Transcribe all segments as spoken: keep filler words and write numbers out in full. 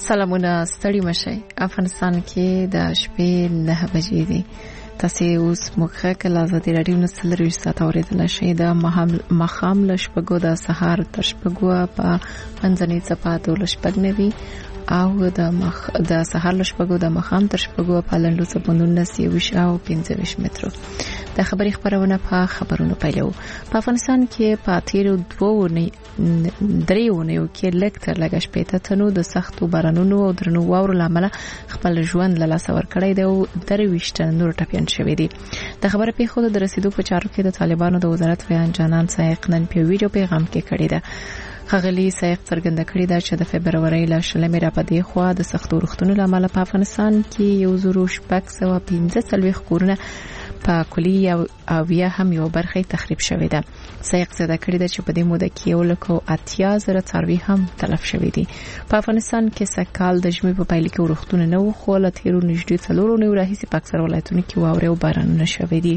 سلامونه ستړي مشي. افغانستان کې د شپې نه بجې دي. تاسو اوس مخه کله آزادي رادیو نسل لري ساته اوریدل شي د مخام لشپګو د سهار تر شپګو په منځني صفاتو لشپګنوي او د مخ د سهار لشپګو د مخام تر شپګو په لندو سپوندونه سی وشاو پنځه ویشت مترو. د خبري خبرونه په خبرونو پیلو. په افغانستان کې په تیرو دوه نه دریونه کې لکتر لګش پېته تنو د سختو بارانونو او درنو واورو لامل خپل ژوند له لاس ورکړی دی او درويشت نور ټپيان شوې دي. د خبره په خود د رسیدو په چارو کې د طالبانو د وزارت بیان جانان سایق نن په ویډیو پیغام کې کړی دی. خغلی سایق څرګنده کړی دا چې د فبرवरी ل شلمې را پدې خو د سختو رختونو لامل په افغانستان کې یو زرو شپږ سوه پنځه څلوېښت کورونه په کلی او اویا هم یو برخه تخریب شوې ده. سایق زده کړی دا چې په دې موده کې یو لکه اتیا زره څاروي هم تلف شوې دي. په افغانستان کې سکهال د ژمي په پایله کې ورختونه نه وخو له تیرو نږدې څلورو نه راهیسې په اکثر ولایتونو کې واورې او بارانونه شوې دي.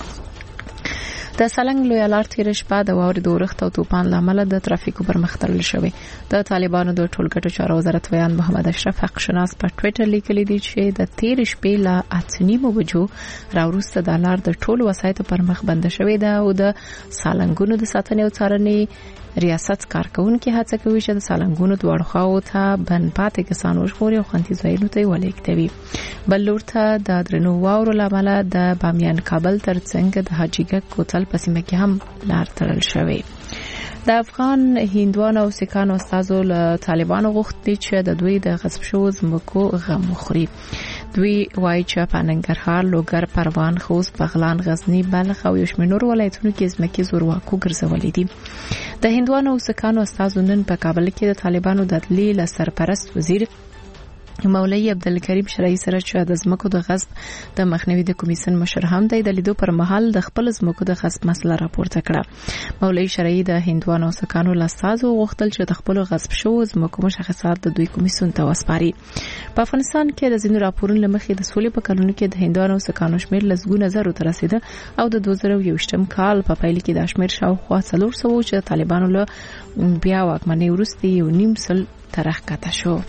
د سالنګ لوی لار تیر شپه د واورې د ورښت او توپان لامل د ترافیکو پرمختلل شوی. د طالبانو د ټولګټو چارو وزارت ویان محمد اشرف حق شناس په ټوئیټر لیکلی دی چې د تیر شپې لا اتنیمو بجو راوروسته د لار د ټولو وسایطو پر مخ بند شوی ده او د سالنګونو د ساتنې او څارنې ریاست کارکونکو هڅه کوي چې د سالنګونو دوړ خواو ته بن پاتې کسانو ژغوري او خوندي ځایونو ته ولیکتوي. بل لور ته د درنو واورو لامل د بامیان کابل ترڅنګ د حاجیګک کوتل په سیمه کې هم لار تړل شوی. د افغان هندوانو او سکانو استازو له طالبانو غوښتي چې د دوی د غصب شوو ځمکو غم وخوري. دوی وایي چې په ننګرهار، لوګر، پروان، خوست، بغلان، غزنی، بلخ او یشمنور ولایتونو کې ځمکې زورواکو ګرځولې دي. د هندوانو او سکانو استازو نن په کابل کې د طالبانو د عدلي له سرپرست وزیر مولوی عبدالکریم شرعی سره چې د ځمکو د غصب د مخنیوي د کمیسیون مشر هم دی د لیدو پر مهال د خپل ځمکو د غصب مسله راپورته کړه. مولوی شرعی د هندوانو او سکانو لاسازو غوښتل چې د خپل غصب شوو ځمکو مشخصات د دوی کمیسیون ته وسپاري. په افغانستان کې د ځینو راپورونو لمخې د سولې په کلونو کې د هندوانو او سکانو شمیر لسګونه زره ته رسیده او د دوه زره یوویشتم کال په پایله کې د شمیر شاوخوا څلور سوه چې طالبانو له بیا واکمنۍ وروسته یو نیم سل ترخ کته شو.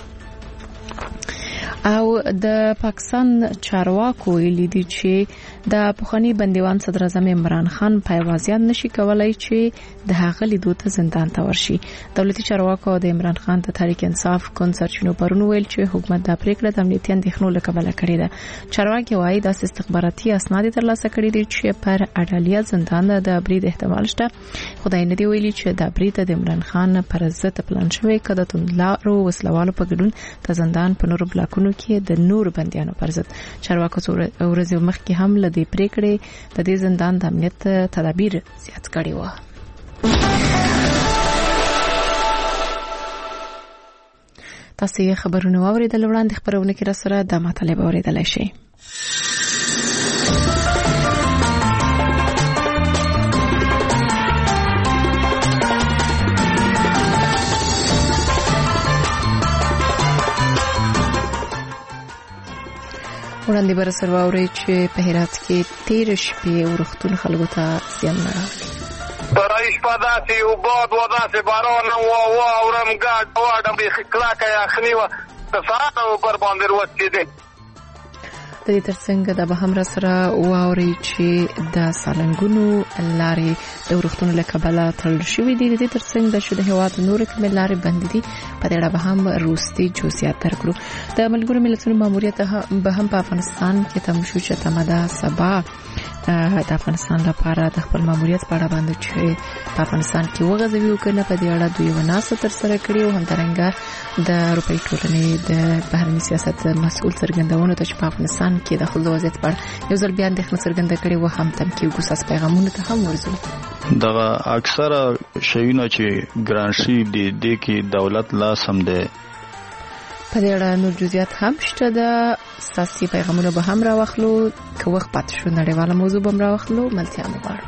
او د پاکستان چارواکو ویلي دي چې د پخوانی بندیوان صدر اعظم عمران خان پایوازیان نشي کولای چې د هغه لیدو ته زندان ته ورشي. دولتي چارواکو د عمران خان ته تحریک انصاف کنسرچینو پرونو ویل چې حکومت د پریکړه د امنیتي اندېښنو له کبله کړې ده. چارواکي وایي د استخباراتي اسناد ترلاسه کړي دي چې پر اډالیا زندان د برید احتمال شته. خدای نه دی ویلي چې د برید د عمران خان پر ضد پلان شوی کده توندلارو وسلوالو په ګډون د زندان په نورو بلاکونو کې د نور بنديانو پر ضد. چارواکو ورځې مخکې هم له دې پریکړې د دې زندان د امنیت تدابیر زیات کړي وو. تاسو یې خبرونه واوریدل وړاندې خبرونه کې را سره د مطالبه اوریدل شي. وړاندې بر سره واوري چې په هرات کې تیر شپې ورختون خلکو ته زیان نه راغلی. برای شپه داسې یو باد و داسې باران و و اورم ګاډ واډم بیخي کلاکه یخني وه د سهار اوبر باندې وڅېدې. د دې ترڅنګ د به هم را سره واوري چې د سالنګونو لارې د ورختونو له کبله تړل شوې دي. د دې ترڅنګ د شو د هېواد نورې کومې لارې بندې دي. په دې اړه به هم وروستي جزئیات درکړو. د ملګرو ملتونو ماموریت به هم په افغانستان کې تم شو چې تمدا سبا د افغانستان لپاره د خپل ماموریت په اړه باندې چې په افغانستان کې وغځوي او کنه په دې اړه دوی وناسه تر سره کړی او همدارنګه د اروپאי ټولنې د بهرنی سیاست مسؤل څرګندونه ته چې په افغانستان کې د خپل وضعیت په اړه یو ځل بیا اندېښنه څرګنده کړې و هم تم کې ګوساس پیغامونه ته هم ورزو. دغه اکثره شیونه چې ګرانشي دي د کې دولت لا سم ده. په دې اړه نور جزئیات هم شته. د ساسي پیغامونه به هم راوخلو که وخت پات شو نړیواله موضوع به هم راوخلو. ملتیا مو غواړم.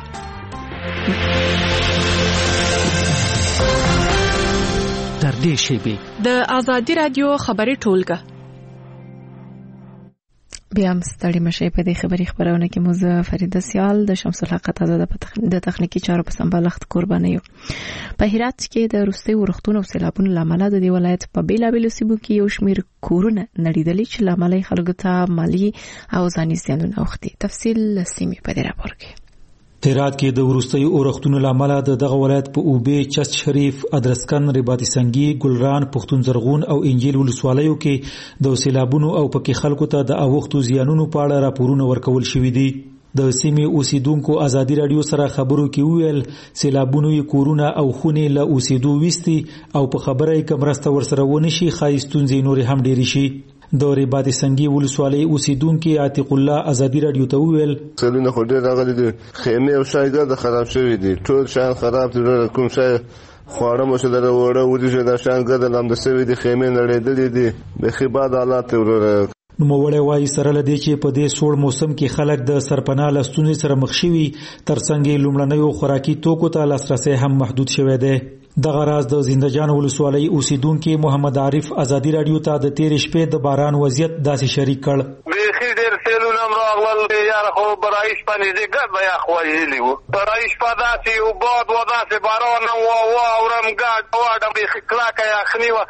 تر دې شی به د آزادي رادیو خبري ټولګه بیا هم ستړي مشي په دې خبري خبرونه کې موږ فریده سیال د شمس الحق تازه د تخنیکی چارو په سمبالښت قرباني یو. په هرات کې د روستي ورختونو او سیلابونو لامل د دې ولایت په بیلابیلو سیمو کې یو شمیر کورونه نړیدلې چې لامل خلکو ته مالی او ځاني زیانونه اوختي. تفصیل سیمې په دې راپور کې. هرات کې د ورستي اورختونو لامل د دغه ولایت په اوبې، چست شریف، ادرسکن، رباطي سنگي، ګلران، پښتون زرغون او انجیل ولسوالیو کې د سیلابونو او پکې خلکو ته د اوختو زیانونو په اړه راپورونه ورکول شوي دي. د سیمې اوسیدونکو ازادي رادیو سره خبرو کې ویل سیلابونو یې کورونه او خونې له اوسیدو وستي او په خبره یې کمرسته ورسره ونشي خایستونځي نور هم ډېری شي. د رباطي سنگي ولسوالۍ اوسیدونکو عتیق الله ازادي رادیو ته ویل سلونه خو ډېر راغلي دي، خیمه او شایګه خراب شوی دي، ټول شان خراب دي، کوم شای خواړه مو سره وړه ودی دا شان ګرځل لم د سوي دي، خیمه نړېدلې دي، به خباد حالات ورور. نو موړی وایي سره لدی چې په دې سوړ موسم کې خلک د سرپناه لستونې سره مخ شوي، ترڅنګ لومړنیو خوراکي توکو ته لاسرسي هم محدود شوی دی. دغه راز د زندهجان ولسوالۍ اوسیدونکو محمد عارف ازادي رادیو ته د تیر شپې د باران وضعیت داسې شریک کړ. بیخي ډېر سیلونه راغلل، یاره خو برایش باندې دې ګډ بیا خوایلی وو، برایش په داسې یو باد و داسې باران و واورم ګډ واډم بیخي کلاکه یخني وه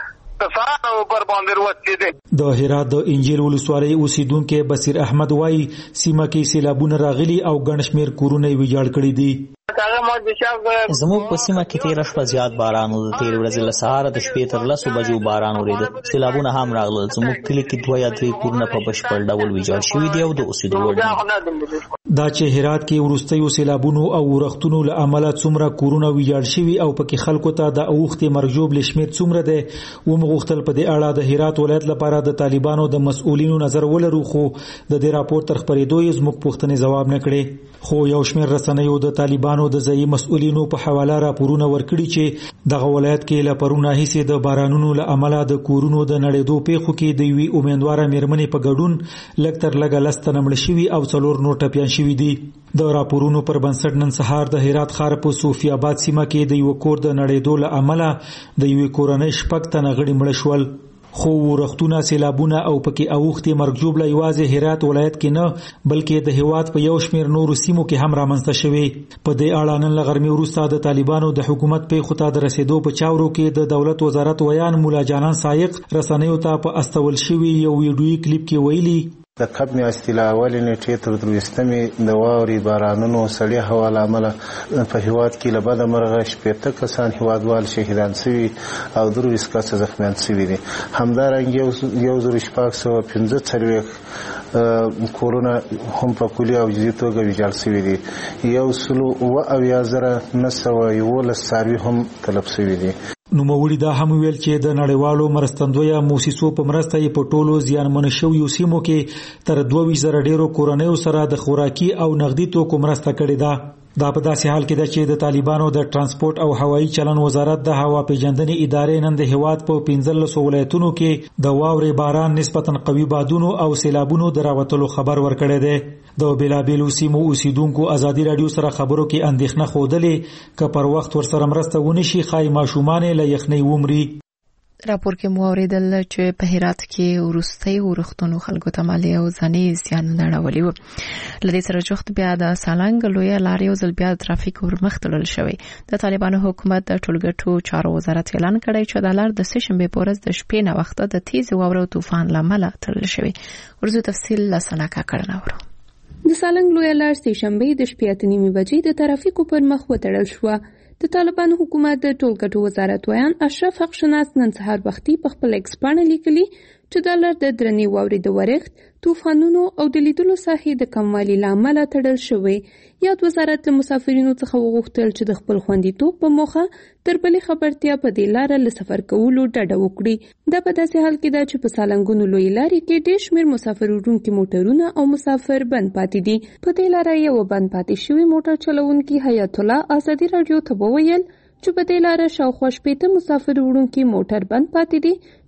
د هرات د انجیل ولسوالۍ اوسیدونکو بصیر احمد وایي سیمه کې سیلابونه راغلي او ګڼ شمېر کورونه یې ویجاړ کړي دي. زموږ په سیمه کې تیر شپه زیات باران و، د تیر ورځې له سهاره د شپې تر لسو بجو باران وریده، سیلابونه هم راغلل. زموږ کلي کې دوه یا درې کورونه په بشپړ ډول ویجاړ شوي دي او د اوسېدو وړ دي. دا چې هرات کې وروستیو سیلابونو او ورختونو له امله څومره کورونه ویجاړ شوي او پکې خلکو ته د اوښتې مرجوب لشمیر څومره دی ومغوښتل په دې اړه د هرات ولایت لپاره د طالبانو د مسؤلینو نظر ولرو، خو د دې راپور تر خبرېدو یې زموږ پوښتنې ځواب نه کړې. خو یو شمېر رسنیو د طالبانو د ځایي مسؤلینو په حواله راپورونه ورکړي چې دغه ولایت کې له پرونه هیڅ د بارانونو له امله د کورونو د نړېدو پیښو کې د یوې امیدواره میرمنې په ګډون لږ تر لږه لس تنه مړه شوي او څلور نور ټپیان شوي دي. د راپورونو پر بنسټ نن سهار د هرات ښار په صوفي آباد سیمه کې د یو کور د نړېدو له امله د یوې کورنۍ شپږ تنه غړي مړه شول. خو ورختونه، سیلابونه او پکې اوختې مرګ ژوبله یوازې هرات ولایت کې نه بلکې د هیواد په یو شمېر نورو سیمو کې هم رامنځته شوي. په دې اړه نن له غرمې وروسته د طالبانو د حکومت پیښو ته د رسېدو په چاورو کې د دولت وزارت ویان مولا جانان سایق رسنیو ته په استول شوي یو ویډیویي کلیپ کې ویلي د کب میاشتې له اولې نیټې تر درویشتمې د واورې بارانونو سړې هوا له امله په هیواد کې له بده مرغه شپېته کسان هیوادوال شهیدان شوي او درویشت کسه زخمیان شوي دي. همدارنګه یو زر شپږ سوه پنځه څلوېښت کورونه هم په کلي او جزئي توګه ویجاړ شوي دي. یو سلو اوه اویا زره نه سوه یولس څاروي هم تلف شوي دي. نوموړي دا هم ویل چې د نړیوالو مرستندویه موسسو په مرسته یې په ټولو زیانمنو شویو سیمو کې تر دوه ویشت زره ډېرو کورنیو سره د خوراکي او نغدي توکو مرسته کړې ده. دا په داسې حال کې ده چې د طالبانو د ترانسپورت او هوایي چلن وزارت د هوا پیژندنې ادارې نن د هیواد په پنځلسو ولایتونو کې د واورې باران نسبتاً قوي بادونو او سیلابونو د راوتلو خبر ورکړی دی. د بیلابیلو سیمو اوسیدونکو ازادي رادیو سره خبرو کې اندېښنه ښودلې که پر وخت ورسره مرسته ونشي ښایي ماشومان له یخنۍ ومري. راپور کې مو اوریدل چې په هرات کې وروستي ورختونو خلکو ته مالی او ځاني زیانونه راوړي وو. لدې سره جوخت بیا د سالنګ لویه لارې او ځل بیا ترافیک ورمخ تړل شوی. د طالبانو حکومت د ټولګټو چارو وزارت اعلان کړی چې د لار د سه شنبه په ورځ د شپې نه وخت د تیز واورو او طوفان لامل تړل شوی. ورزو تفصیل لسناکا کړنه ورو. د سالنګ لویه لار سه شنبه د شپې اته نیمې بجې د ترافیکو پر مخ وتړل شو. د طالبانو حکومت د ټولګټو وزارت ویان اشرف حق شناس نن سهار وختي په خپل ایکس باندې لیکلي چې د لار د درنې واورې د ورښت، طوفانونو او د لیدلو ساحې د کموالي لامل تړل شوی. یاد وزارت له مسافرینو څخه وغوښتل چې د خپل خوندیتوب په موخه تر بلې خبرتیا په دې لار له سفر کولو ډډه وکړي. دا په داسې حال کې ده چې په سالنګونو لوی لارې کې ډېر شمېر مسافر وړونکي موټرونه او مسافر بند پاتې دي. په دې لار یو بند پاتې شوی موټر چلوونکي حیات الله ازادي رادیو ته وویل چې په دې لار شاوخوا شپېته مسافر وړونکي موټر بند پاتې دي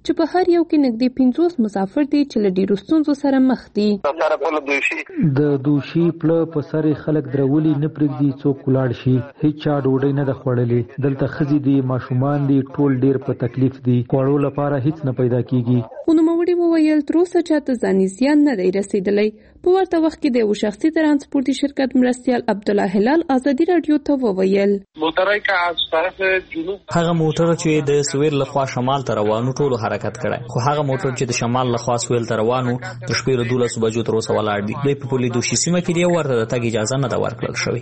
چې په هر یو کې نږدې پنځوس مسافر دي چې له ډېرو ستونزو سره مخ دي. د دوشي پله په سر خلک درولي نه پرېږدي څوک ولاړ شي، هیڅ چا ډوډۍ نه ده خوړلې، دلته ښځې دي، ماشومان دي، ټول ډېر په تکلیف دي، خوړو لپاره هیڅ نه پیدا کیږي. خو نوموړي وویل تر اوسه چاته ځاني زیان نه دی رسېدلی. په ورته وخت کې د یو شخصي ترانسپورتي شرکت مرستیال عبدالله هلال ازادي راډیو ته وویل هغه موټر چې د سویل لخوا شمال ته روانو ټولو حرکت کړی، خو هغه موټر چې د شمال لخوا سویل ته روانو د شپې له دولسو بجو تر اوسه ولاړ دي. دوی په پولي دوشي سیمه کې دی، ورته د تګ اجازه نه ده ورکړل شوې.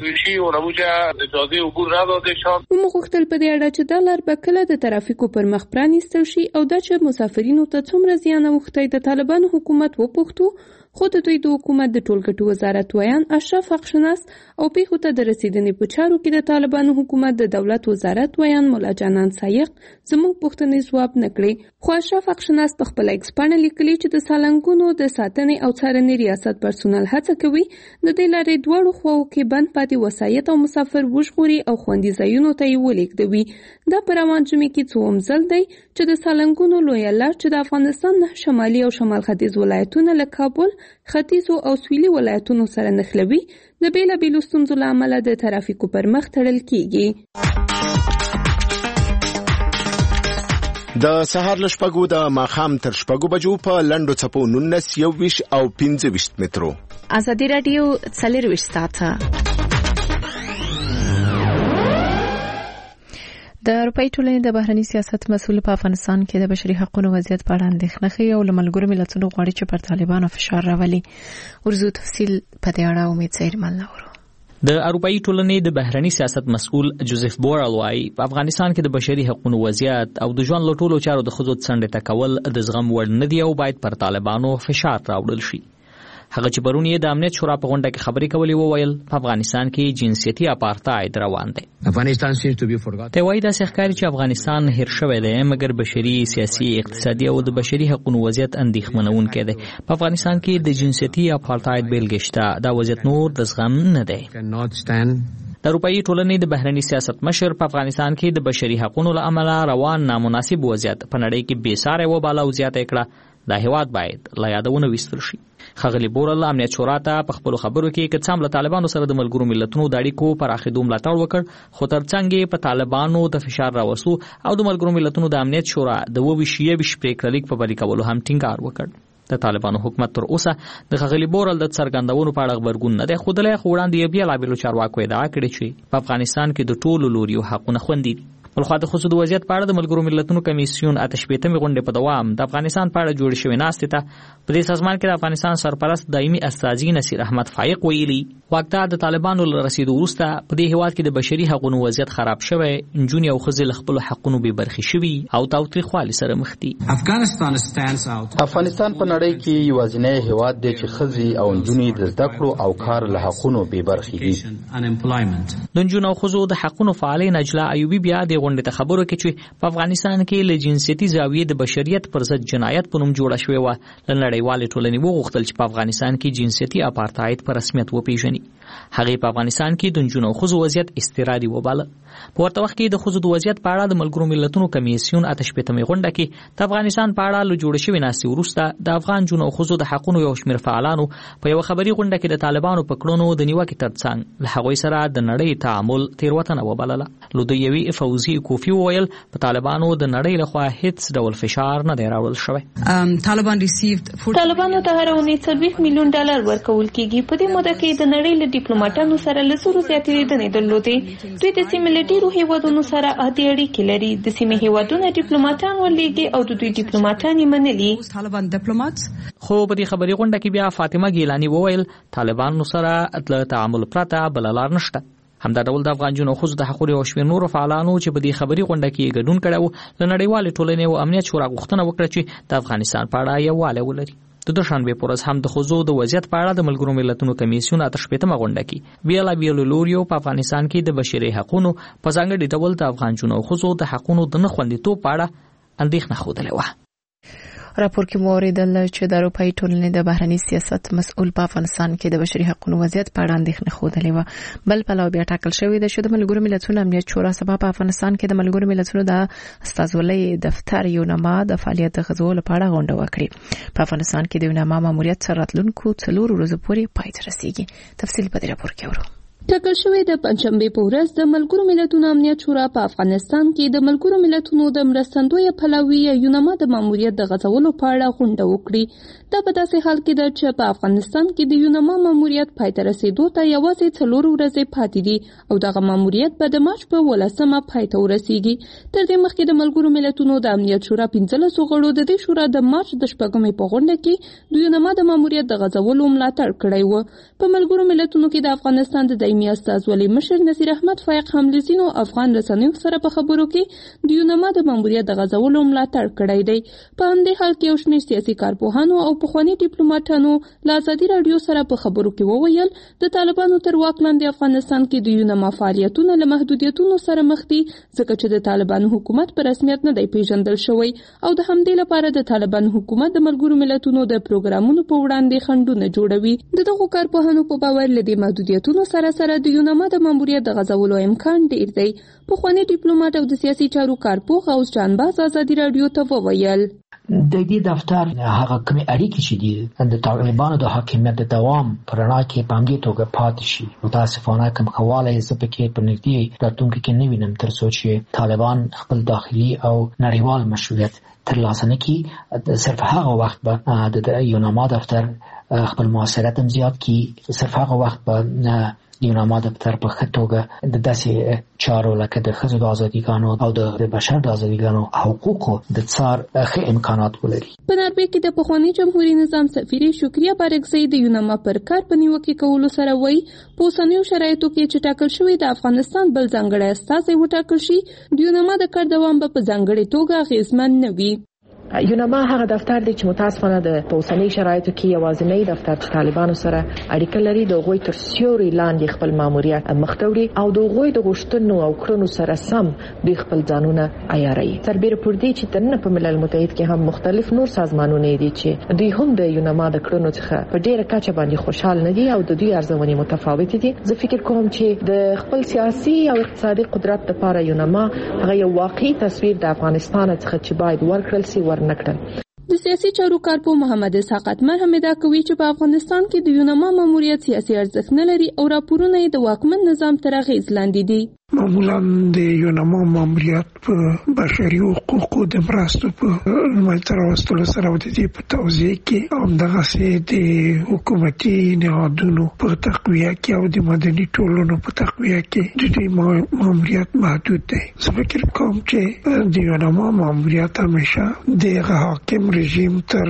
موږ غوښتل په دې اړه چې دا لار به کله د ترافیکو پر مخ پرانیستل شي او دا چې مسافرینو ته څومره زیان اوښتی د طالبانو حکومت وپوښتو، خو د دوی د حکومت د ټولګټو وزارت ویان اشرف حقشناس او پیښو ته د رسیدنې په چارو کې د طالبانو حکومت د دولت وزارت ویان مولا جانان سایق زموږ پوښتنې ځواب نه کړې. خو اشرف حقشناس په خپل ایکس باندې لیکلي چې د سالنګونو د ساتنې او څارنې ریاست پرسونل هڅه کوي د دې لارې دواړو خواو کې بند پاتې وسایط او مسافر وژغوري او خوندي ځایونو ته یې ولېږدوي. دا په روان جمعې کې څووم ځل دی چې د سالنګونو لویه لار چې د افغانستان نه شمالي او شمال ختیځ ولایتونه له کابل، ختیځو او سویلي ولایتونو سره نښلوي، د بېلابېلو ستونزو له امله د ترافیکو پر مخ تړل کیږي. د سهار له شپږو د ماښام تر شپږو بجو په لنډو څپو نولس، یوویشت او پنځه ویشت مترو. ازادي راډیو څلرویشت ساعته د اروپایي ټولنې د بهرني سیاست مسؤل په افغانستان کې د بشري حقوقو وضعیت په اړه اندېښنه ښیي او له ملګرو ملتونو غواړي چې پر طالبانو فشار راولي. ورزو تفصیل په دې اړه امید زیرمل نورو. د اروپایي ټولنې د بهرني سیاست مسؤل جوزف بورل وايي په افغانستان کې د بشري حقوقو وضعیت او د ژوند له ټولو چارو د ښځو څنډې ته کول د زغم وړ نه دي او باید پر طالبانو فشار راوړل شي. هغه چې پرون یې د امنیت شورا په غونډه کې خبرې کولې وویل په افغانستان کې جنسیتي اپارتاید روان دی. افغانستان seems to be forgotten. ته وایي دا ښکاري چې افغانستان هیر شوی دی، مګر بشري، سیاسي، اقتصادي او د بشري حقوقو وضعیت اندېښمنونکی دی. په افغانستان کې د جنسیتي اپارتاید بیلګې شته، دا وضعیت نور د زغم نه دی. د اروپایي ټولنې د بهرني سیاست مشر په افغانستان کې د بشري حقوقو له امله روان نامناسب وضعیت په نړۍ کې بې ساري وباله او زیاته کړه. دا هیواد باید لا یادونه وستل شي. خغلی بورل امنیت شورا ته په خپل خبرو کې که څام له طالبانو سره د ملګرو ملتونو د اړیکو پراخېدو ملاتړ وکړ، خو ترڅنګ په طالبانو د فشار راوستو او د ملګرو ملتونو د امنیت شورا د وویشي بش پریکړه لیک په بری کولو هم ټینګار وکړ. د طالبانو حکومت تر اوسه د خغلی بورل د څرګندونو په اړه خبرګون نه دی خوندلای، خو وړاندې بیا لا بیلو چارواکو ادعا کړې چې په افغانستان کې د ټولو لوريو حقونه خوندي دي. بلخوا د خصوصي وضعیت په اړه د ملګرو ملتونو کمیسیون اته شپېتمې غونډې په دوام د افغانستان په اړه جوړ شوې ناستې ته په دې سازمان کې د افغانستان سرپرست دایمي استازي نصیر احمد فایق ویلي واقعا د طالبانو له رسیدو وروسته په دې هیواد کې د بشري حقوقو وضعیت خراب شوی، نجونې او ښځې له خپلو حقونو بې برخې شوي او تاوتریخوالي سره مخ دي. افغانستان په نړۍ کې یوازینی هیواد دی چې ښځې او نجونې د زده کړو او کار له حقونو بې برخې دي. د نجونو او ښځو د حقونو فعالې نجلا ایوبي بیا د غونډې ته خبرو کې چې په افغانستان کې له جنسیتي زاویې د بشریت پر ضد جنایت په نوم جوړه شوې وه. له نړیوالې ټولنې وغوښتل چې په افغانستان کې جنسیتي اپارتاید په رسمیت وپیژني. هغې په افغانستان کې د نجونو او ښځو وضعیت اضطراري وباله. په ورته وخت کې د ښځو د وضعیت په اړه د ملګرو ملتونو کمیسیون اته شپېتمې غونډه کې د افغانستان په اړه له جوړې شوې ناستې وروسته د افغان نجونو او ښځو د حقونو یو شمېر فعالانو په یوه خبري غونډه کې د طالبانو په کړنو د نیوکې ترڅنګ له هغوی سره د نړۍ تعامل تېروتنه وبلله. لودیوي فوزي کوفي وویل په طالبانو د نړۍ لخوا هیڅ ډول فشار نه دی راوړل شوی. طالبانو ته هره اونۍ څلوېښت میلیون ډالر ورکول کېږي. په دې موده کې د نړۍ له ډیپلوماټانو سره له زرو زیاتې لیدنې درلودې. دوی د سیمې له ډېرو هیوادونو سره عادي اړیکې لري. د سیمې هیوادونه ډیپلوماټان ولېږي او د دوی ډیپلوماټان یې منلي. خو په دې خبري غونډه کې بیا فاطمه ګیلاني وویل طالبانو سره له تعامل پرته بل لار نشته. همدا ډول د افغان جنو خصوص د حقوقو او شمیر نور فعالانو چې په دې خبري غونډه کې ګډون کړو له نړیوال ټولنې او امنیت شورا غوښتنه وکړه چې د افغانستان په اړه یووالی ولري. د دوشنبه پر ورځ هم د خزو د وضعیت په اړه د ملګرو ملتونو کمیسیون اته شپېتمه غونډه کې بیلا بیلو لوریو په افغانستان کې د بشري حقوقو په ځانګړي ډول د افغان جنو خزو د حقوقو د نه خوندیتوب په اړه اندېښنه خوده و. راپور کې موریدل چې د اروپאי ټولنې د بهرنی سیاست مسؤل په افغانستان کې د بشري حقوقو وضعیت په اړه اندېښنه خوده و. بل پلو بیا ټاکل شوی د شته ملګرو ملتونو امنیت شورا سبا په افغانستان کې د ملګرو ملتونو د استازولۍ دفتر یونما د فعالیت غزول لپاره غونډه وکړي. په افغانستان کې د یونما ماموریت سره راتلونکو څلور ورځې پورې پای ته رسیږي. تفصیل په دې راپور کې ورو. ټاکل شوی د پنځمبه په ورځ د ملګرو ملتونو امنیت شورا په افغانستان کې د ملګرو ملتونو د مرستندوی پلاوی یونما د ماموریت د غزولو په اړه غونډه وکړي. دا په داسې حال کې ده چې په افغانستان کې د یونما ماموریت پای ته رسیدو ته یوازې څلور ورځې پاتې دي او دغه ماموریت به د مارچ په ولسمه پای ته ورسیږي. تر دې مخکې د ملګرو ملتونو د امنیت شورا پنځلس غړو د دې شورا د مارچ د شپږمې په غونډه کې د یونما د ماموریت د غزولو ملاتړ کړی و. په ملګرو ملتونو کې د افغانستان د دایمي استازولۍ مشر نصیر احمد فایق هم لزینو افغان رسنیو سره په خبرو کې د یونما د ماموریت د غزولو ملاتړ کړی دی. په همدې حال کې یو شمېر سیاسي کارپوهانو او پخواني ډیپلوماټانو له ازادي راډیو سره په خبرو کې وویل د طالبانو تر واک لاندې افغانستان کې د یونما فعالیتونه له محدودیتونو سره مخ دي ځکه چې د طالبانو حکومت په رسمیت نه دی پیژندل شوی او د همدې لپاره د طالبانو حکومت د ملګرو ملتونو د پروګرامونو په وړاندې خنډونه جوړوي. دغه کارپوهانو په باور لدې محدودیتونو سره سره د یونما د ماموریت د غزولو امکان ډیر دی. پخوانی ډیپلوماټ او د سیاسي چارو کارپوه غوث جانباز ازادي راډیو ته وویل د دې دفتر هغه کومې اړیکې چې دي د طالبانو د حاکمیت د دوام پر رڼا کې په همدې توګه پاتې شي. متاسفانه کوم خواله زه پکې په نږدې راتلونکي کې نه وینم تر څو چې طالبان خپل داخلي او نړیوال مشروعیت ترلاسه نه کړي. صرف هغه وخت به د یونما دفتر خپل موثریت هم زیات کړي. صرف هغه وخت به یونما دفتر په ښه توګه د داسې چارو لکه د ښځو د ازادیګانو او د بشر د ازادیګانو حقوقو د څار ښه امکانات ولري. په نروې کې د پخواني جمهوریت نظام سفیر شکریه بارګزی د یونما پر کار په نیوکه کولو سره وایي په اوسنیو شرایطو کې چې ټاکل شوی د افغانستان بل ځانګړی استازی وټاکل شي د یونما د کار دوام به په ځانګړې توګه اغېزمن نه وي. یونما هغه دفتر دی چې متاسفانه د اوسنۍ شرایطو کې یوازینی دفتر چې طالبانو سره اړیکه لري د غوي تر سیوري لاندې خپل ماموریت مختوري او د غوي د غشتنو او کړنو سره سم د خپل ځانونه عیاري. تربیره پر دې چې تنه په ملل متحد کې هم مختلف نور سازمانونه دي چې دوی هم د یونما د کړنو څخه په ډیره کچه باندې خوشحال نه دي او د دوی ارزونې متفاوت دي. زه فکر کوم چې د خپل سیاسي او اقتصادي قدرت لپاره یونما هغه یو واقعي تصویر د افغانستان څخه چې باید ورکړل شي نکړل. د سیاسي چارو کارپوه محمد اسحاق اتمر هم دا کوي چې په افغانستان کې د یونما ماموریت سیاسي ارزښت نه لري او راپورونه یې د واکمن نظام تر اغېز لاندې دي. معمولا د یونما ماموریت په بشري حقوقو د مرستو په لمنځه راوستلو سره د دې په توضیح کې همدغسې د حکومتي نهادونو په تقویه کې او د مدني ټولنو په تقویه کې د دې ماموریت محدود دی. زه فکر کوم چې د یونما ماموریت همیشه د حاکم رژیم تر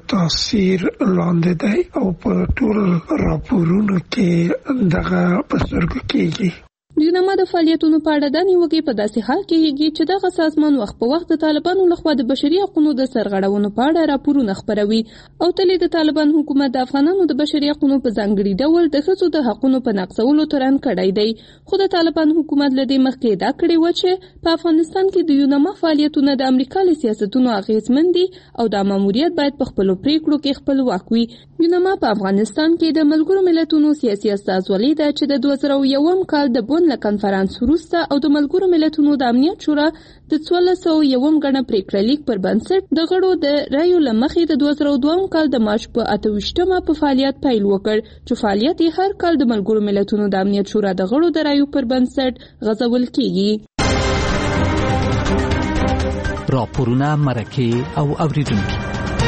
تاثیر لاندې دی او په ټول راپورونو کې دغه په سترګو کېږي. د یونما د فعالیتونو په اړه د نیوکې په داسې حال کې کېږي چې دغه سازمان وخت په وخت د طالبانو لخوا د بشري حقوقو د سرغړونو په اړه راپورونه خپروي او تل د طالبان حکومت د افغانانو د بشري حقوقو په ځانګړي ډول د ښځو د حقوقو په نقضولو تران کړی دی. خو د طالبان حکومت له دې مخکې دا کړی و چې په افغانستان کې د یونما فعالیتونه د امریکا له سیاستونو اغېزمن دي او د ماموریت باید په خپلو پریکړو کې خپلواک وي. یونما په افغانستان کې د ملګرو ملتونو سیاسي استازولۍ ده چې د دوه زره یو کال د بون له کنفرانس وروسته او د ملګرو ملتونو د امنیت شورا د څوارلس سوه یوم ګڼه پریکړه لیک پر بنسټ د غړو د رایو له مخې د دوه زره دوه کال د مارچ په اته ویشتمه په فعالیت پیل وکړ چې فعالیت یې هر کال د ملګرو ملتونو د امنیت شورا د غړو د رایو پر بنسټ غځول کیږي. راپورونه مرکه او اوریدونکو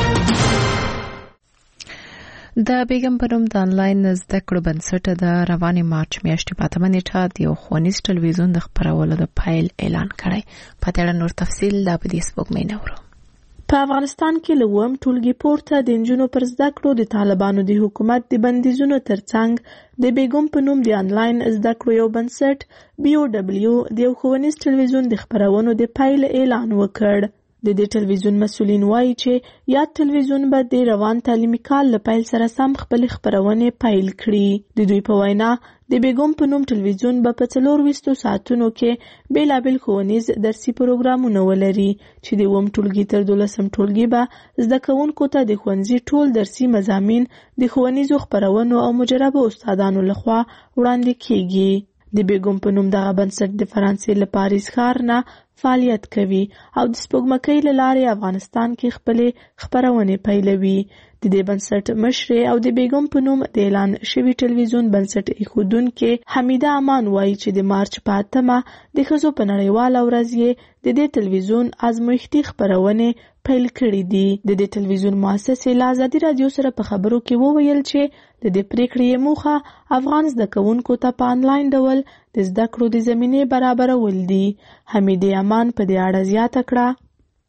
د بیګم په نوم د انلاین زده کړو بنسټ د روانې مارچ میاشتې په اتمه نیټه د یو ښوونیز ټلویزیون د خپرولو د پیل اعلان کړی. په دې اړه نور تفصیل لا په دې سپوږمۍ نه ورو. په افغانستان کې له اووم ټولګي پورته د نجونو پر زده کړو د طالبانو د حکومت د بندیزونو ترڅنګ د بیګم په نوم د انلاین زده کړو یو بنسټ بي او ډبلیو د یو ښوونیز ټلویزیون د خپرونو د پیل اعلان وکړ. د دې ټلویزیون مسؤلین وایي چې یاد ټلویزیون به د روان تعلیمي کال له پیل سره سم خپلې خپرونې پیل کړي. د دوی په وینا د بیګم په نوم ټلویزیون به په څلور ویستو ساعتونو کې بیلابیل ښوونیز درسي پروګرامونه ولري چې د اووم ټولګي تر دولسم ټولګي به زده کوونکو ته د ښوونځي ټول درسي مضامین د ښوونیزو خپرونو او مجربو استادانو لخوا وړاندې کیږي. د بیګم په نوم دغه بنسټ د فرانسې له پاریس ښار نه فعالیت کوي او د سپوږمکۍ له لارې افغانستان کې خپلې خپرونې پیلوي. د دې بنسټ مشرې او د بیګم په نوم د اعلان شوي ټلویزیون بنسټ ایښودونکې حمیده امان وایي چې د مارچ په اتمه د ښځو په نړیواله ورځ یې د دې ټلویزیون ازمایښتي خپرونې پیل کړي دي. د دې ټلویزیون مؤسسې له ازادي راډیو سره په خبرو کې وویل چې د دې پریکړې موخه افغان زده کوونکو ته په آنلاین ډول د زده کړو د زمینې برابرول دي. حمیده امان په دې اړه زیاته کړه: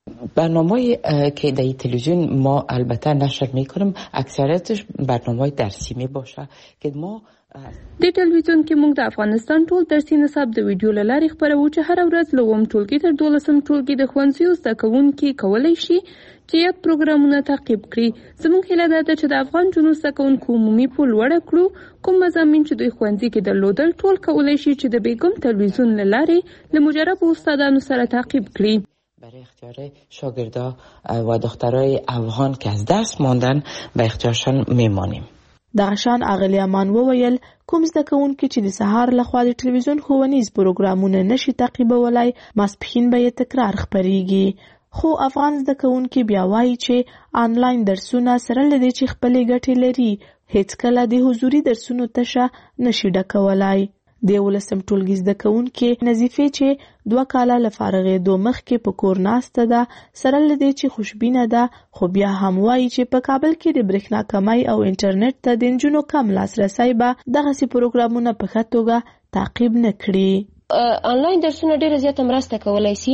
برنامه‌ای که در تلویزیون ما البته نشر میکنیم اکثریتش برنامه‌های درسی می باشه که ما د ټلویزیون کې موږ د افغانستان ټول درسي نصاب د ویډیو له لارې خپروو چې هر ورځ له اووم ټولګي تر دولسم ټولګي د ښوونځیو زده کوونکي کولی شي چې یاد پروګرامونه تعقیب کړي. زموږ هیله دا ده چې د افغان جنو زده کوونکو عمومي پول لوړه کړو. کوم مضامین چې دوی ښوونځي کې درلودل ټول کولی شي چې د بیګم تلویزیون له لارې له مجربو استادانو سره تعقیب کړي. برای اختیار شاگردا و دخترای افغان که از درس ماندن به اختیارشان میمانیم. دغه شان اغلی امان وویل کوم زده کوونکي چې د سهار لخوا د ټلویزیون ښوونیز پروګرامونه نشي تعقیبولای ماسپښین به یې تکرار خپریږي. خو افغان زده کوونکي بیا وایي چې آنلاین درسونه سره له دې چې خپلې ګټې لري هیڅ کله د حضوري درسونو تشه نشي ډکولای. د یولسم ټولګي زده کوونکي نظیفې چې دوه کاله له فارغېدو مخکې په کور ناسته ده سره له دې چې خوشبینه ده خو بیا هم وایي چې په کابل کې د برېښنا کمی او انټرنیټ ته د نجونو کم لاسرسی به دغسې پروګرامونه په ښه توګه تعقیب نه کړي. آنلاین درسونه ډیره زیاته مرسته کولای شي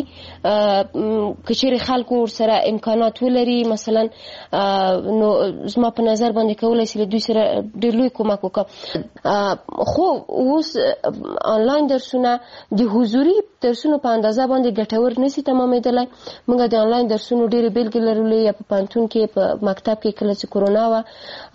که چیرې خلکو ورسره امکانات ولري. مثلا نو زما په نظر باندې کولای شي له دوی سره ډېر لوی کومک وکړي. خو اوس آنلاین درسونه د حضوري درسونو په اندازه باندې ګټور نشي تمامېدلی. موږ د آنلاین درسونو ډېرې بېلګې لرلې، یا په پوهنتون کې په مکتب کې کله چې کرونا وه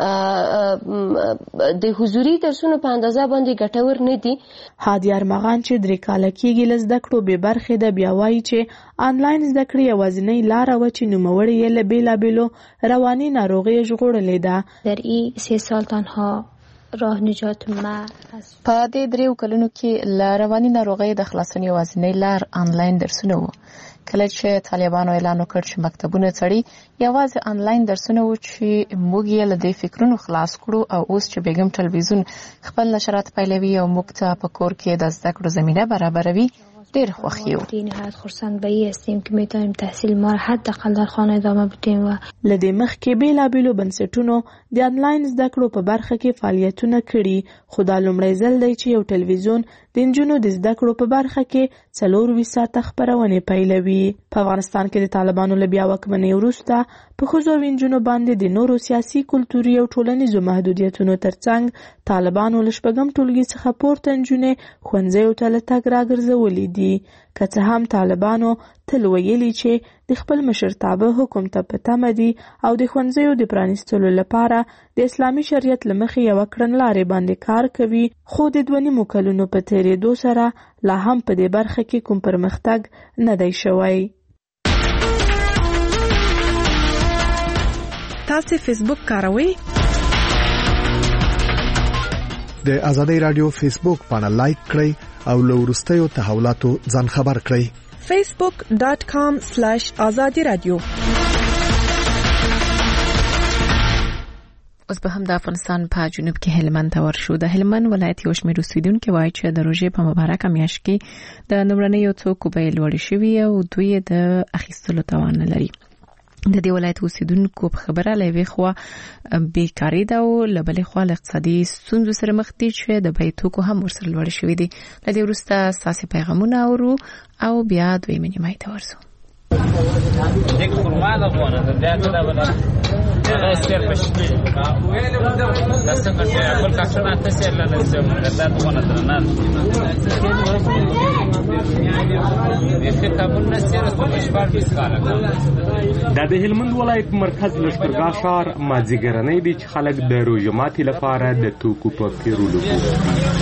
د حضوري درسونو په اندازه باندې ګټور نه دي. هادي ارمغان چې درې کاله کېږي له زده کړو بې برخې ده بیا وایي چې آنلاین زده کړې یوازینۍ لاره وه چې نوموړې یې له بېلابېلو رواني ناروغیو ژغورلې ده. در این سه سال تنها راه نجات ما په دې دریو کلونو کې له رواني ناروغۍ د خلاصون یوازینۍ لار آنلاین درسونه وو. کله چې طالبانو اعلان وکړ چې مکتبونه تړي یوازې آنلاین درسونه وو چې موږ یې له دې فکرونو خلاص کړو او اوس چې بیګم ټلویزیون خپل نشرات پیلوي او موږ ته په کور کې د زده کړو زمینه برابروي ډېر خوښ یو. نهایت خرسند به یې هستیم که میتونیم تحصیل ما را حداقل در خانه ادامه بدیم. و له دې مخکې بېلابېلو بنسټونو د آنلاین زده کړو په برخه کې فعالیتونه کړي، خو دا لومړی ځل دی چې یو ټلویزیون د نجونو د زده کړو په برخه کې څلور ویشت ساعته خپرونې پیلوي. په افغانستان کې د طالبانو له بیا واکمنۍ وروسته په ښځو او نجونو باندې د نورو سیاسي، کلتوري او ټولنیزو محدودیتونو ترڅنګ طالبانو له شپږم ټولګي څخه پورته نجونې ښوونځیو ته له تګ راګرځولې دي. که څه هم طالبانو تل ویلي چې د خپل مشرتابه حکم ته په تمه دي او د ښوونځیو د پرانیستلو لپاره د اسلامي شریعت له مخې یوه کړنلارې باندې کار کوي، خو د دوه نیمو کلونو په تېرېدو سره لا هم په دې برخه کې کوم پرمختګ نه دی شوی. تاسو فیسبوک کاروئ؟ د آزادۍ رادیو فیسبوک باندې لایک کړئ او له وروستیو تحولاتو ځان خبر کړئ. facebook dot com slash azadi radio. اوس به هم د افغانستان په جنوب کې هلمند ته ورشو. د هلمند ولایت یو شمېر اوسیدونکي وایي چې د روژې په مبارکه میاشت کې د لومړنیو څو کوبۍ لوړې شوي او دوی د اخیستلو توان نه لري. د دې ولایت اوسیدونکو په خبره له یوې خوا بیکاري ده او له بلې خوا له اقتصادي ستونزو سره مخ دي چې د بیې توکو هم ورسره لوړې شوي دي. له دې وروسته ستاسې پیغامونه اورو او بیا دویمه نیمایي ته ورځو. یک خورما د غوانه د بیا څه ډول هغه سپیر پښتي دا څنګه چې خپل کښونه تاسو له لږه د غوانه درنه دا د هلمند ولایت مرکز لښکرګاه ښار مازدیګرنی دی چې خلک د روژه ماتي لپاره د توکو په پیرلو بوخت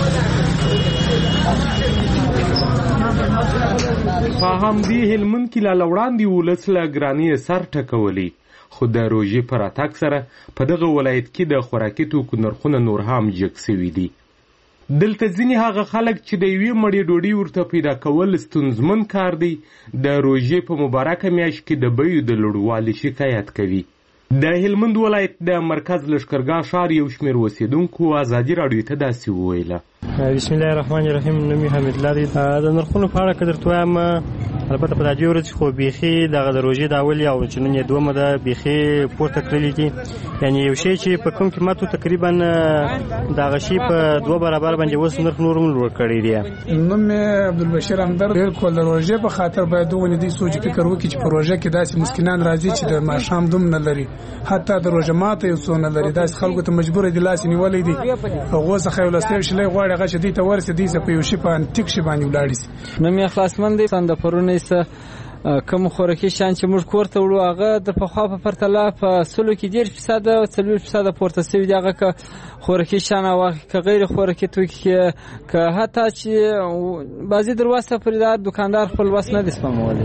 په همدې هلمند کې لا وړاندې ولس له ګرانۍ سر ټکولی، خو د روژې په راتګ سره په دغه ولایت کې د خوراکي توکو نرخونه نور هم جګ سوي دي. دلته ځینې هغه خلک چې د یوې مړۍ ډوډۍ ورته پیدا کول ستونزمن کار دی د روژې په مبارکه میاشت کې د بیو د لوړوالي شکایت کوي. د هلمند ولایت د مرکز لښکرګاه ښار یو شمېر اوسېدونکو ازادي راډیو ته داسې وویله: بسم الله الرحمن الرحیم. نوم یې حمید الله دی. د نرخونو په اړه که درته وایم، البته په دا دې ورځ خو بیخي دغه د روژې د اول او چې نن یې دومه ده بیخي پورته کړلي دي. یعنې یو شی چې په کوم قیمت تقریبا دغه شي په دوه برابر باندې اوس نرخ نور هم لوړ کړی دی. نوم مې عبدالبشیر همدرد. بالکل د روژې په خاطر باید دغونې دوی سوچ فکر وکړي چې په روژه کې داسې مسکینان راځي چې د ماښام دوم نه لري، حتی د روژه ماته یو څو نه لري. داسې خلکو ته مجبور دي لاس نیولې دي، هغو څخه یو لسنیو شلی غواړي هغه چې دوی ته ورسي، دوی څه په یو شي په انټیک شي باندې ولاړ شي. نوم یې خلاصمند دی. د پرونی څه کوم خوراکي شیان چې موږ کور ته وړو هغه د پخوا په پرتله په سلو کې ډېر فیصده او څلوېښت فیصده پورته سوي دي. هغه که خوراکي شیان او که غیر خوراکي توکي کې که حتی چې بعضې در وسه پورې دا دوکاندار خپل وس نه دي سپمولی.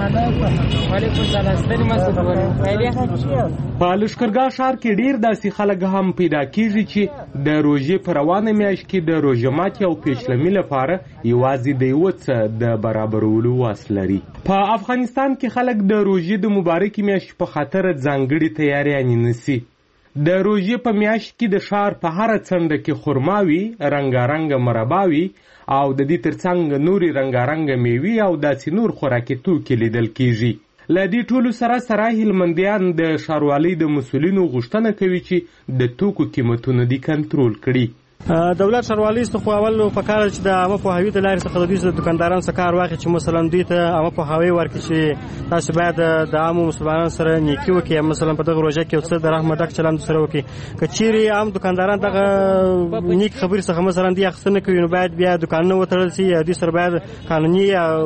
په لښکرګاه ښار کې ډېر داسې خلک هم پیدا کېږي چې د روژې په روانه میاشت کې د روژه ماتي او پیشلمي لپاره یوازې د یوه څه د برابرولو وس لري. په افغانستان کې خلک د روژې د مبارکې میاشتې په خاطر ځانګړې تیاریانې نیسي. د روژې په میاشت کې د ښار په هره څنډه کې خرما وي، رنګارنګه مربا وي او د دې ترڅنګ نورې رنګارنګه میوې او داسې نور خوراکي توکي لیدل کېږي. له دې ټولو سره سره هلمندیان د ښاروالۍ د مسؤلینو غوښتنه کوي چې د توکو قیمتونه دې کنټرول کړي. دولت ښاروالۍ څخه خو اول په کار چې د عامه پوهاوي د لارې څخه د دوی د دکاندارانو څخه کار واخلي چې مثلا دوی ته عامه پوهاوی ورکړي چې تاسو باید د عامو مسلمانانو سره نیکي وکړئ، مثلا په دغه روژه کې یو څه د رحم ډک چلند سره وکړي. که چیرې عام دکانداران دغه نیک خبرې څخه مثلا دوی اخیستنه نه کوي، نو باید بیا دوکانونه وتړل شي، دوی سره باید قانوني او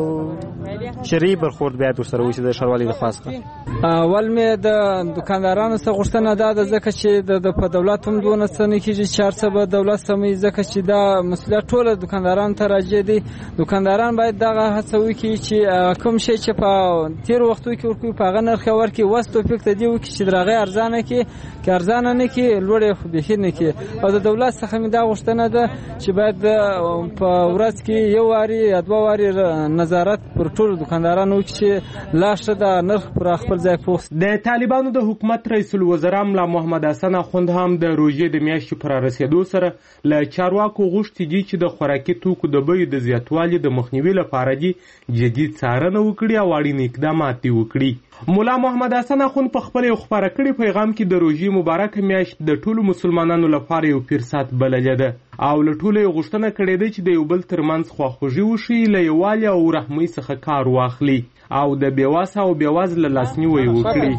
شرعي برخورد باید ورسره وشي د ښاروالۍ د خوا څخه. اول مې د دکاندارانو څخه غوښتنه دا ده ځکه چې د په دولت هم دونه څه نه کېږي چې هر څه به دولت سموي، ځکه چې دا مسؤلیت ټوله دکاندارانو ته راجع دی. دکانداران باید دغه هڅه وکړي چې کوم شی چې په تېرو وختو کې ورکوي په هغه نرخ یې ورکړي، وس توفیق ته دې وکړي چې د هغې ارزانه کړي، که ارزانه نه کړي لوړ یې خو بیخي نه کړي. او د دولت څخه مې دا غوښتنه ده چې باید په ورځ کې یو واري یا دوه واري نظارت پر ټولو دکاندارانو وکړي چې لا ښه د نرخ پر خپل ځای پوخ. د طالبانو د حکومت رئیس الوزرا ملا محمد حسن اخوند هم د روژې د میاشتې پر رسېدو سره له چارواکو غوښتي دي چې د خوراکي توکو د بیو د زیاتوالي د مخنیوي لپاره دي جدي څارنه وکړي او اړین اقدامات دې وکړي. ملا محمد حسن اخوند په خپل یو خپاره کړي پیغام کې د روژې مبارکه میاشت د ټولو مسلمانانو لپاره یو فرصت بللې ده او له ټولو یې غوښتنه کړې ده چې د یو بل ترمنځ خواخوږي وشي، له یووالي او رحمۍ څخه کار واخلي او د بېوسه او بېوزله لاسنیوی وکړي.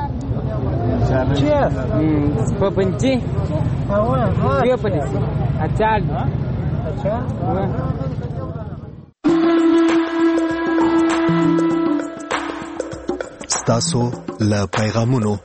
ستاسو له پیغامونو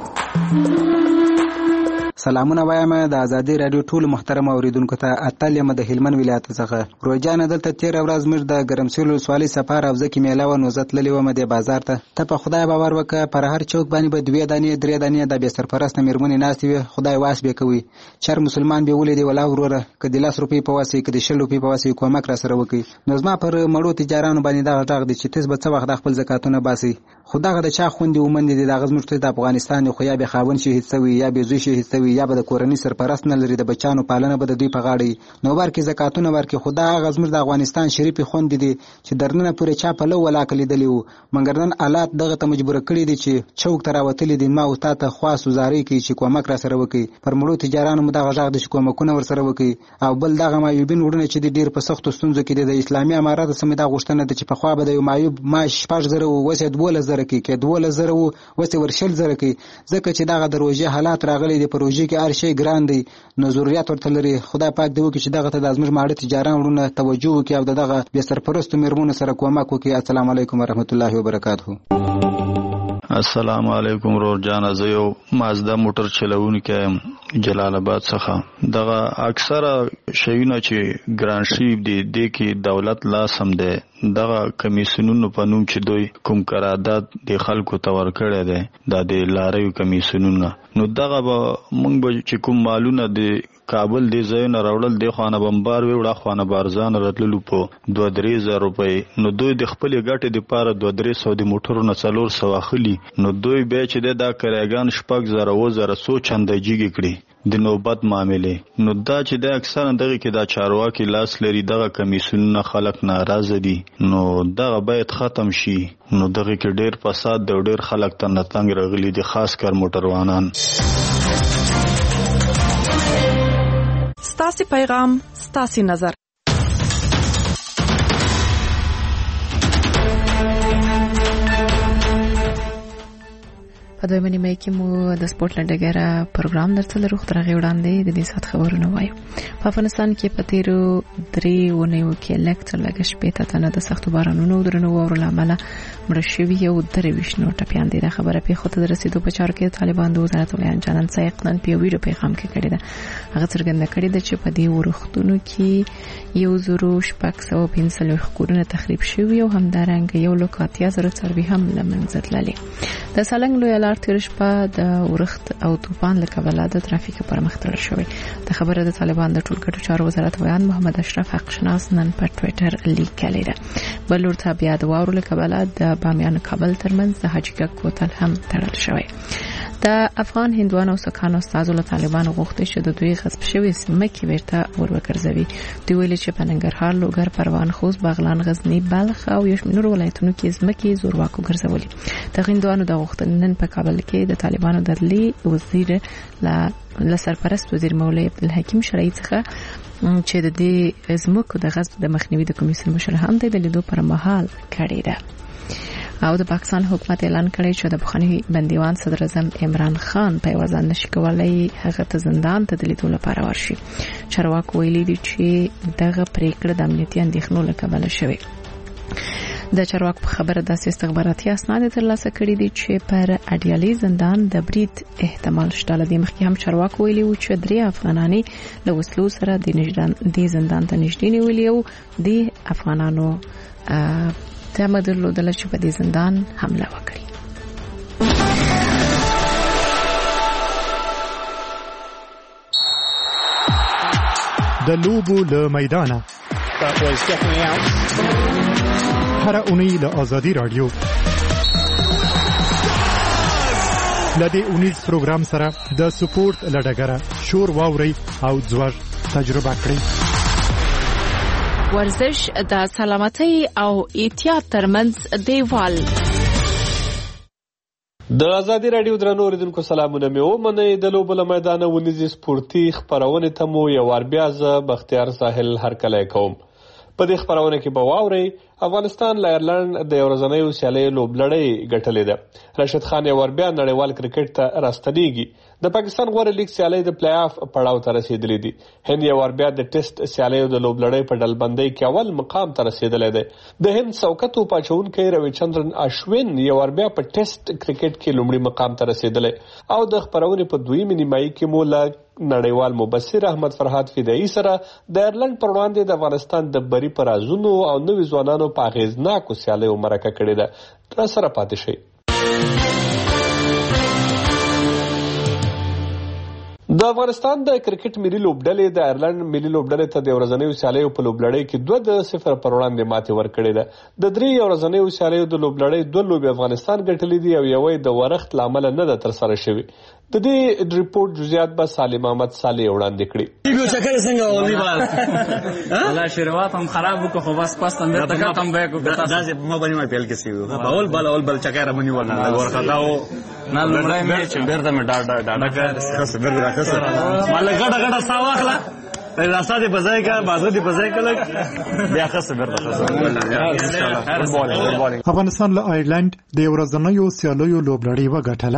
سلامونه وایم د ازادي رادیو ټول محترم اوریدونکو ته. اتل یم د هلمند ولایت څخه. روجانه دلته تیر ورځ موږ د ګرمسیر ولسوالۍ سفر او ځکه میله و نو زه تللی وم د بازار ته. ته په خدای باور وکړه پر هر چوک باندې به دوې دانې درې دانې د بې سرپرسته مېرمنې ناستې وي، خدای واس به کوي. چر مسلمان به ولیدې ولا وروره که د لس روپۍ په واسي که د شل روپۍ په واسي کومک را سره وکړي. نو زما پر مړو تجارانو باندې دغه غږ دی چې تاسو به څه وخت خپل زکاتونه باسي. خو دغه د چا خوندې ومندې دي دغه زموږ د افغانستان خو یا به خاون شهید سوي یا به زوی شهید سوي یا به د کورنۍ سرپرست نه لري، د بچانو پالنه به د دوی په غاړه نو ورکې زکاتونه ورکې. خو دا هغه زموږ د افغانستان شریفې خوندې دي چې درننه پورې چا پلو ولاکه لیدلي وو، مګر نن حالات دغه ته مجبوره کړي دي چې چوک ته راوتلي دي. ما او تا ته خواست وزارۍ کوي چې کومک را سره وکړي. پر مړو تجارانو مو دغه غږ دی چې کومکونه ورسره وکړي. او بل دغه معیوبین وړونه چې ډېر په سختو ستونزو کې دي، د اسلامي اماراتو سمې دا غوښتنه ده چې پخوا به د یو معیوب معاش شپږ زره وو، اوس یې دولس زره کوي، که دولس زره وو اوس یې ورشل زره کوي. ځکه چې دغه د روژې حالات راغلي دي، په روژې ټکنالوژي کې هر شی ګران دی نو ضرورت ورته لري. خدای پاک دې وکړي چې دغه ته د زموږ ماړه تجاران ورونه توجه وکړي او دغه بې سرپرستو میرمنو سره کومک وکړي. السلام علیکم ورحمت الله وبرکاته. السلام علیکم رور جان، زه یو مازدا موټر چلوونکی یم جلال آباد څخه. دغه اکثره شیونه چې ګران شي دي د کې دولت لاس هم دی. دغه کمیسیونونو په نوم چې دوی کوم قرارداد د خلکو ته ورکړی دی د د لاریو کمیسیونونه، نو دغه به موږ به چې کوم مالونه د کابل دی ځایونه راوړل دی خوانه بمبار ویوړه خوانه بارزان راتللو په دوه درې زره روپۍ، نو دوی د خپلې ګټې دپاره دوه درې سوه د موټرو نه څلور سوه اخلي، نو دوی بیا چې دی دا کراګان شپږ زره اووه زره څو چنده جیږې کړي د نوبت معاملې. نو دا چې دی اکثرا دغې کې دا چارواکي لاس لري، دغه کمیسیونونه خلک ناراضه دي، نو دغه باید ختم شي. نو دغې کې ډېر فساد دی او ډېر خلک ته نتنګ راغلي دي، خاص کر موټروانان. ستاسې پیغام ستاسې نظر. په دویمه نیمه کې مو د سپورت له ډګره پروګرام درته لرو، خو تر هغې وړاندې د دې ساعت خبرونه وایو. په افغانستان کې په تېرو درې اونیو کې لږ تر لږه شپېته تنه د سختو بارانونو او درنو واورو له امله مړه شوي او درویشت نور ټپیان دي. دا خبره پیښو ته د رسېدو په چارو کې طالبان د وزارت ویان جانان سایق نن په یو ویډیو پیغام کې کړې ده. هغه څرګنده کړې ده چې په دې ورښتونو کې یو زرو شپږ سوه پنځه څلوېښت کورونه تخریب شوي او همدارنګه یو لک اتیا زره څاروي هم له منځه تللي. د سالنګ لویه لار تېره شپه د ورښت او طوفان له کبله د ترافیک پر مخ تړل شوې. د خبره د طالبان د ټولګټو چارو وزارت ویان محمد اشرف حقشناس نن په ټویټر لیکلې ده. بل ورته بیا د واورو له کبله د بامیان کابل ترمنځ د حاجي ګک کوتل هم تړل شوی. د افغان هندوانو او سکانو استازو له طالبانو غوښتي چې د دوی غصب شوي ځمکې بیرته ور وګرځوي. دوی ویلي چې په ننګرهار، لوګر، پروان، خوست، بغلان، غزني، بلخ او یو شمېر ولایتونو کې ځمکې زورواکو ګرځولي. د هندوانو د غوښتنې نن په کابل کې د طالبانو د عدلي وزیر له سرپرست وزیر مولوي عبدالحکیم شرعي څخه چې د دې ځمکو د غصب د مخنیوي د کمیسیون مشر هم د لیدو پر مهال کړې ده. او د پاکستان حکومت اعلان کړی چې د بخښنې بندیوان صدر اعظم عمران خان په یوه ځان نشي کولای هغه ته زندان ته د لیدو لپاره ورشي. چارواکو ویلي دي چې دغه پریکړه د امنیتي اندېښنو له کبله شوې. د چارواکو په خبره داسې استخباراتي اسناد ترلاسه کړي دي چې پر اډیالي زندان د برید احتمال شته. له دې مخکې هم چارواکو ویلي وو چې درې افغانانې له وسلو سره د زندان ته نږدې نیولي او د افغانانو تمه درلودله چې په دې زندان حمله وکړي. د لوبو له میدانه هر اونۍ له آزادي رادیو لدې اونیز پروګرام سره د سپورت لډګره شور واوري او ځوړ تجربه کړئ. ورزش د سلامتۍ او احتیاط ترمنځ دیوال. د آزادي رادیو درنو اوریدونکو سلامونه مې ومنئ. د لوبو له میدانه ونیزې سپورتي خپرونې ته مو یو وار بیا زه بختیار ساحل هرکلی کوم. په دې خپرونه کې به واورئ افغانستان له ایرلنډ د یو ورځنیو سیالیو لوبلړۍ ګټلې ده. راشد خان یو ور بیا نړیوال کرکټ ته راستنېږي. د پاکستان غوره لیګ سیالۍ د پلی آف پړاو ته رسېدلې دي. هند یو ور بیا د ټیسټ سیالیو د لوبلړۍ په ډلبندۍ کې اول مقام ته رسېدلی دی. د هند څوکه توپ اچوونکی رویچندرن اشوین یو ور بیا په ټیسټ کرکټ کې لومړي مقام ته رسېدلی او د خپرونې په دویمې نیمایي کې مو له نړیوال مبصر احمد فرهاد فدایي سره د ایرلنډ پر وړاندې د افغانستان د بري په رازونو او نوي ځوانانو په اغېزناکو سیالیو مرکه کړې ده. را سره پاتې شئ. د افغانستان د کرکټ ملي لوبډلې د ایرلنډ ملي لوبډلې ته د ورځنیو سیالیو په لوبلړۍ کې دوه د صفر پر وړاندې ماتې ورکړې ده. د درې ورځنیو سیالیو د لوبلړۍ دوه لوبې افغانستان ګټلې دي او یوه د ورښت له امله نه ده ترسره شوې. د دې ریپورت جزئیات به سالم احمد صالح وړاندې کړي. یو چکر څنګه ولې بال والله شروعات هم خراب وکړو خو بس پاستم به تکاتم به کو داسې ما باندې ما پیل کسی وو اول بال اول بل چکر باندې ورنه ورخداو نه لمړای مې چې بیرته مې ډاډ ډاډ کړ خاص بیرته راخصه مال غډه غډه ساواخله راسته دی بځای کا بازو دی بځای کله بیا خاصه بیرته. افغانستان له ایرلند د ورځنیو سیالیو لوبلړۍ وګټله.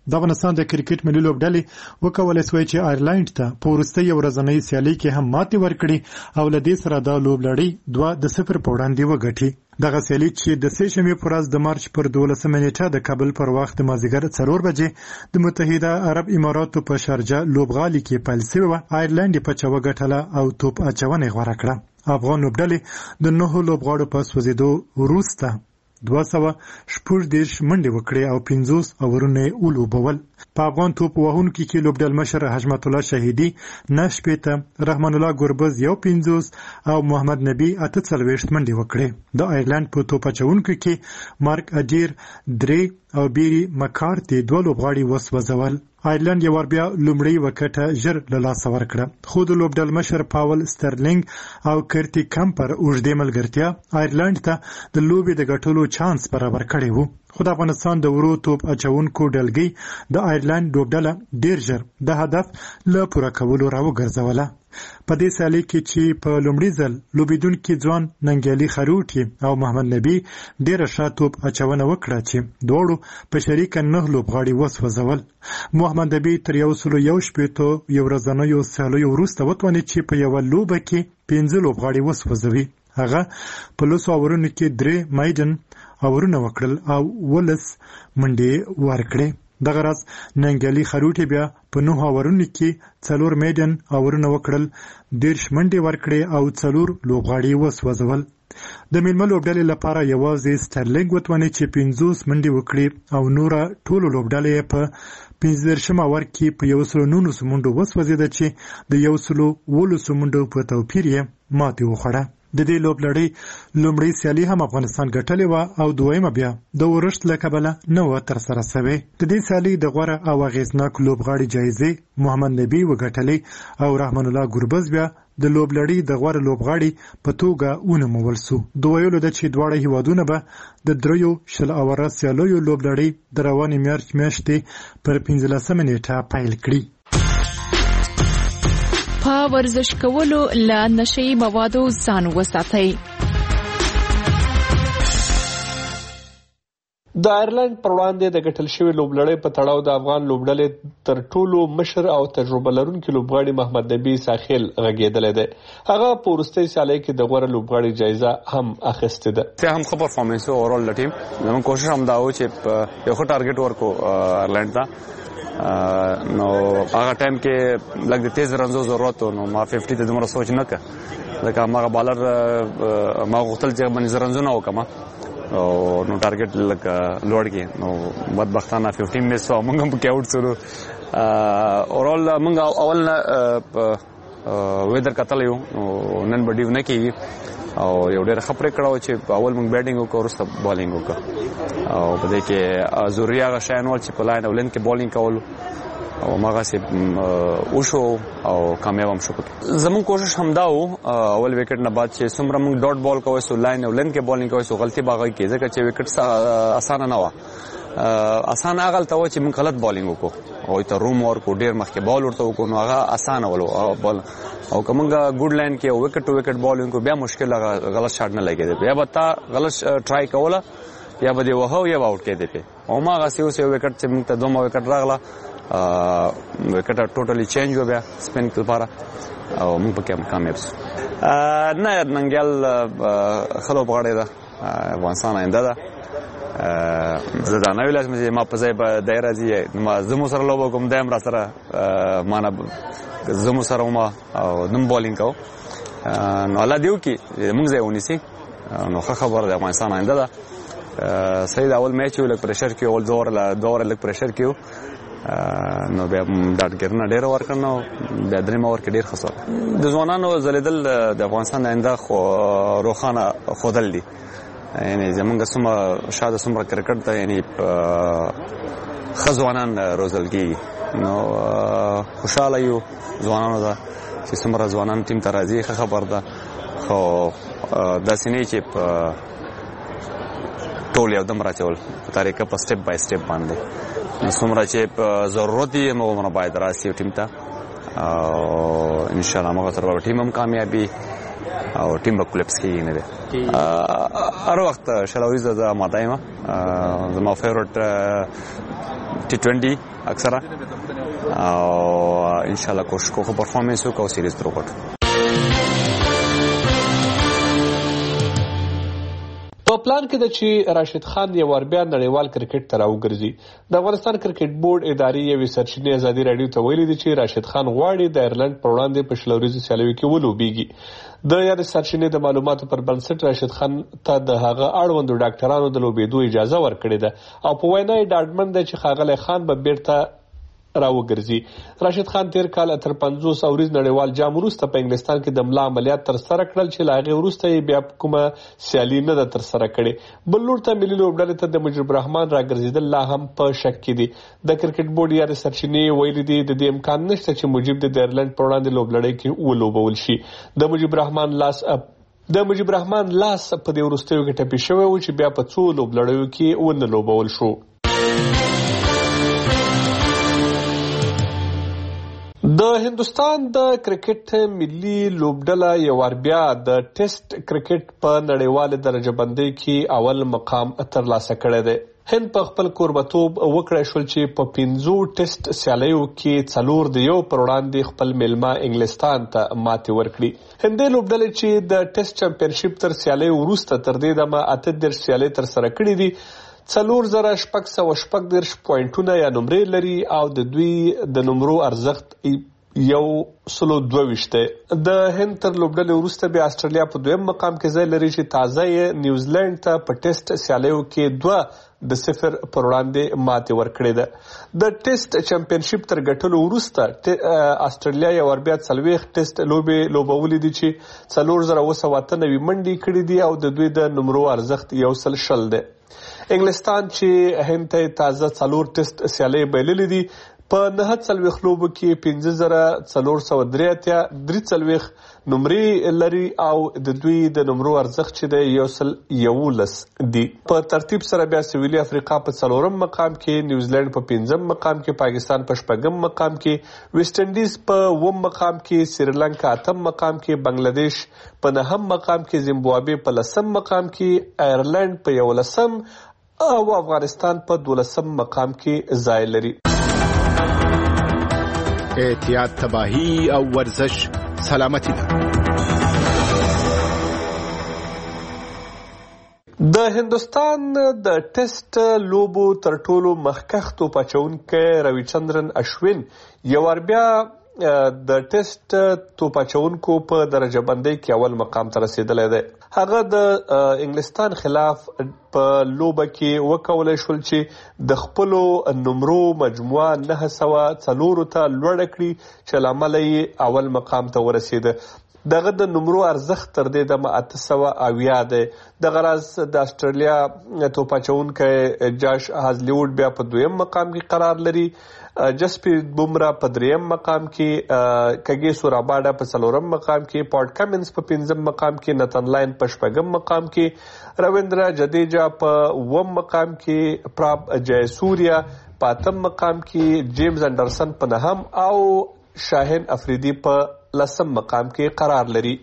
د افغانستان د کرکټ ملي لوبډلې وکولای شوې چې آیرلند ته په وروستۍ ورځنۍ سیالي کې هم ماتې ورکړي او له دې سره د لوبلړۍ دوه د صفر په وړاندې وګټي. دغه سیالي چې د سې شنبې په ورځ د مارچ پر دولسمه نیټه د کابل پر وخت د مازدیګر څلور بجې د متحده عرب اماراتو په شارجه لوبغالي کې پیل شوې وه. آیرلند یې پچه وګټله او توپ اچونه یې غوره کړه. افغان لوبډلې د نهو لوبغاړو په سوځېدو وروسته دوه سوه شپږ دېرش منډې وکړې او پنځوس اورونه یې ولوبول. په افغان توپ وهونکي کې لوبډل مشر حشمت الله شهیدي نه شپېته، رحمان الله ګربز یو پنځوس او محمد نبي اته څلوېښت منډې وکړې. د آیرلند په توپ اچوونکو کې مارک اډیر درې او بیری مکارتي دوه لوبغاړي وسوځول. آیرلند یو وار بیا لومړی وکټه ژر له لاسه ورکړه، خو د لوبډل مشر پاول سترلینګ او کرتی کمپر اوږدې ملګرتیا آیرلند ته د لوبې د ګټلو چانس برابر کړی وو. خو د افغانستان د ورو توپ اچوونکو ډلګۍ د آیرلند لوبډله ډیر ژر د هدف له پوره کولو راوګرځوله. په دې سیالي کې چې په لومړي ځل لوبېدونکي ځوان ننګیالي خروټي او محمد نبي ډېره ښه توپ اچونه وکړه چې دواړو په شریکه نه لوبغاړي وسوځول. محمد نبي تر یو سلو یو شپېتو یو ورځنیو سیالیو وروسته وتوانېد چې په یوه لوبه کې پنځه لوبغاړي وسوځوي. هغه په لسو اورونو کې درې مایډن اورونه وکړل او ولس منډې ورکړې. دغه راز ننګیالي خروټي بیا په نهو اورونو کې څلور میډن اورونه وکړل، دېرش منډې ورکړې او څلور لوبغاړي وسوځول. د میلمه لوبډلې لپاره یوازې سترلینګ وتوانېد چې پنځوس منډې وکړي او نوره ټولو لوبډلې په پنځه دېرشم اوور کې په یو سلو نولسو منډو وسوځېده چې د یو سلو اوولسو منډو په توپیر یې ماتې وخوړه. د دې لوبلړۍ لومړۍ سیالي هم افغانستان ګټلې وه او دویمه بیا د ورښت له کبله نه وه ترسره سوې. د دې سیالۍ د غوره او اغېزناک لوبغاړي جایزې محمد نبي وګټلې او رحمان الله ګربز بیا د لوبلړۍ د غوره لوبغاړي په توګه ونومول سو. د ویلو ده چې دواړه هیوادونه به د دریو شل اوره سیالیو لوبلړۍ د روانې مارچ میاشتې پر پنځلسمه نیټه پیل کړي. په ورزش کولو له نشئی موادو ځان وساتئ. د آیرلند پر وړاندې د ګټل شوي لوبلړۍ په تړاو د افغان لوبډلې تر ټولو مشر او تجربه لرونکي لوبغاړي محمد نبي ساخیل غږېدلی دی. هغه په وروستۍ سیالۍ کې د غوره لوبغاړي جایزه هم اخیستې ده. ته هم ښه پرفارمنس و اورال د ټیم. زموږ کوشش هم دا و چې یو ښه ټارګټ ورکو آیرلند ته. نو هغه ټایم کې لږ د تیز رنزو ضرورت و، نو ما ففټي ته دومره سوچ نه کړه ځکه هماغه بالر ما غوښتل چې باندې زه رنزونه وکړم نو ټارګټ لږ لوړ کړي. نو بدبختانه ففټین مس شو، موږ هم پکې آوټ شولو. اورال موږ اول نه ویدر کتلی یو، نن به ډیو نه کېږي او یو ډېر ښه پرېکړه وه چې اول موږ بیټینګ وکړو وروسته بالینګ وکړو او په دې کې ضروري هغه شیان ول چې په لاین او لین کې بالینګ کولو او هماغسې وشو او کامیاب هم شو. زموږ کوشش همدا و اول وکټ نه بعد چې څومره موږ ډاټ بال کوی سو لاین او لین کې بالینګ کوی سو غلطي به هغه کې ځکه چې وکټ اسانه نه وه. اسانه هغه هلته وه چې موږ غلط بالینګ وکړو هغوی ته روم ورکړو، ډېر مخکې بال ورته وکړو نو هغه اسانه ولو بال. او که موږ ګوډ لاین کې وکټ ټو وکټ بال وکړو بیا مشکل هغه غلط شاټ نه لګېده، بیا به تا غلط ټرای کوله یا به دې وهه یا به آوټ کېدې پې. او هماغسې اوس یو وکټ چې موږ ته دومره وکټ راغله وکټ ټوټلی چینج و بیا سپین لپاره او موږ پکې کامیاب شو. نه ننګیال ښه لوبغاړی ده، افغانستان آینده ده. زه دا نه ویلی چې ما په ځای به دی راځي، ما زه مو سره لوبه کوم دی هم را سره ما نه زه مو سره وم او نه م بالینګ کوم. نو الله دې وکړي موږ ځای ونیسي نو ښه خبره ده، افغانستان آینده ده. صحیح ده اول میچ یو لږ پریشر کې اول دوه واره دوه واره لږ پریشر کې و نو بیا ډاډګرنه ډېره ورکړه نو بیا درېیمه اوور کې ډېر ښه سول. د ځوانانو ځلېدل د افغانستان د آینده روښانه ښودل دي. یعنې زمونږ څومره شاته څومره کرکټ ته یعنې ښه ځوانان روزل کېږي نو خوشحاله یو ځوانانو ته چې څومره ځوانان ټیم ته راځي ښه خبر ده. خو داسې نه چې ټول یو دم راچول په طریقه په سټپ بای سټپ باندې نو څومره چې ضرورت یې هغومره باید راسي ټیم ته او انشاءالله هغه سره به ټیم هم کامیابي او ټیم به کولپس کېږي نه دی. هر وخت شلاویز زه ماته یم، زما فیورټ T twenty اکثره او ان شاء الله کوشش کوو پرفارمنس وکړو سیریز تر وګټو. په پلان کې د چې راشد خان یو ور بیا نړیوال کرکټ ته راوګرځي. د افغانستان کرکټ بورډ ادارې یوې سرچینې ازادي راډیو ته ویلي دي چې راشد خان غواړي د ایرلند پر وړاندې په شلوريزو سیالیو کې ولوبېږي. د یاد سرچینې د معلوماتو پر بنسټ راشد خان ته د هغه اړوندو ډاکټرانو د لوبېدو اجازه ورکړې ده او په وینا یې ډاډمن ده چې ښاغلی خان به بیرته راوګرځي. راشد خان تیر کال تر پنځوس اوریز نړیوال جام وروسته په انګلستان کې د ملا عملیات تر سره کړل چې له هغې وروسته یې بیا کومه سیالي نه ده تر سره کړې. بل لور ته ملي لوبډلې ته د مجيب الرحمن راګرځېدل لا هم په شک کې دي. د کرکټ بورډ یارې سرچینې ویلي دي د دې امکان نشته چې مجيب د ایرلند پر وړاندې لوبلړۍ کې ولوبول شي. د مجيب الرحمن لاس د مجيب الرحمن لاس په دې وروستیو کې ټپي شوی و چې بیا په څو لوبلړیو کې ونه لوبول شو. د هندستان د کرکټ ملي لوبډله یو ور بیا د ټیسټ کرکټ په نړیواله درجه بندۍ کې اول مقام ترلاسه کړی دی. هند په خپل کوربتوب وکړی شول چې په پنځو ټیسټ سیالیو کې څلور د یو پر وړاندې خپل میلمه انګلستان ته ماتې ورکړي. هندي لوبډلې چې د ټیسټ چمپیونشپ تر سیالیو وروسته تر دې دمه اته دېرش سیالۍ ترسره کړي دي. څلور زره شپږ سوه شپږ دېرش پوینټونه یا نمرې لري او د دوی د نمرو ارزښت یو سلو دوه ویشت دی. د هند تر لوبډلې وروسته بیا استرالیا په دویم مقام کې ځای لري چې تازه یې نیوزیلینډ ته په ټیسټ سیالیو کې دوه د صفر پر وړاندې ماتې ورکړې ده. د ټیسټ چمپیونشپ تر ګټلو وروسته استرالیا یو ور بیا څلوېښت ټیسټ لوبې لوبولې دي چې څلور زره اوه سوه اته نوي منډې کړي دي او د دوی د نمرو ارزښت یو سل شل دی. انګلستان چې هند ته تازه څلور ټیسټ سیالۍ بایللې دي په نهه څلوېښت لوبو کې پنځه زره څلور سوه درې اتیا درې څلوېښت نمرې لري او د دوی د نمرو ارزښت چې دی یو سل یولس دي. په ترتیب سره بیا سویلي افریقا په څلورم مقام کې، نیوزیلینډ په پنځم مقام کې، پاکستان په شپږم مقام کې، ویسټ انډیز په اووم مقام کې، سریلانکا اتم مقام کې، بنگلادیش په نهم مقام کې، زیمبابوې په لسم مقام کې، آیرلند په یولسم او افغانستان په دولسم مقام کې ځای لري. احتیاط تباہی او ورزش سلامتی ده. د هندوستان د ټیسټ لوبو تر ټولو مخکښ توپ اچوونکی روي چندرن اشوین یو ور بیا د ټیسټ توپ اچوونکو په درجه بندۍ کې اول مقام ته رسیدلی دی. هغه د انګلستان خلاف په لوبه کې وکولای شول چې د خپلو نمرو مجموعه نهه سوه څلورو ته لوړه کړي چې له امله یې اول مقام ته ورسېده. دغه د نمرو ارزښت تر دې دمه اته سوه اویا دی. دغه راز د استرالیا توپ اچوونکی جاش هازلیوډ بیا په دویم مقام کې قرار لري. جسپریت بومرا په دریم مقام کې، کګیسو راباډا په څلورم مقام کې، پاټ کمنز په پنځم مقام کې، نتن لاین په شپږم مقام کې، رویندرا جدیجا په اووم مقام کې، پراپ جای سوریا په اتم مقام کې، جیمز انډرسن په نهم او شاهین افریدي په لسم مقام کې قرار لري.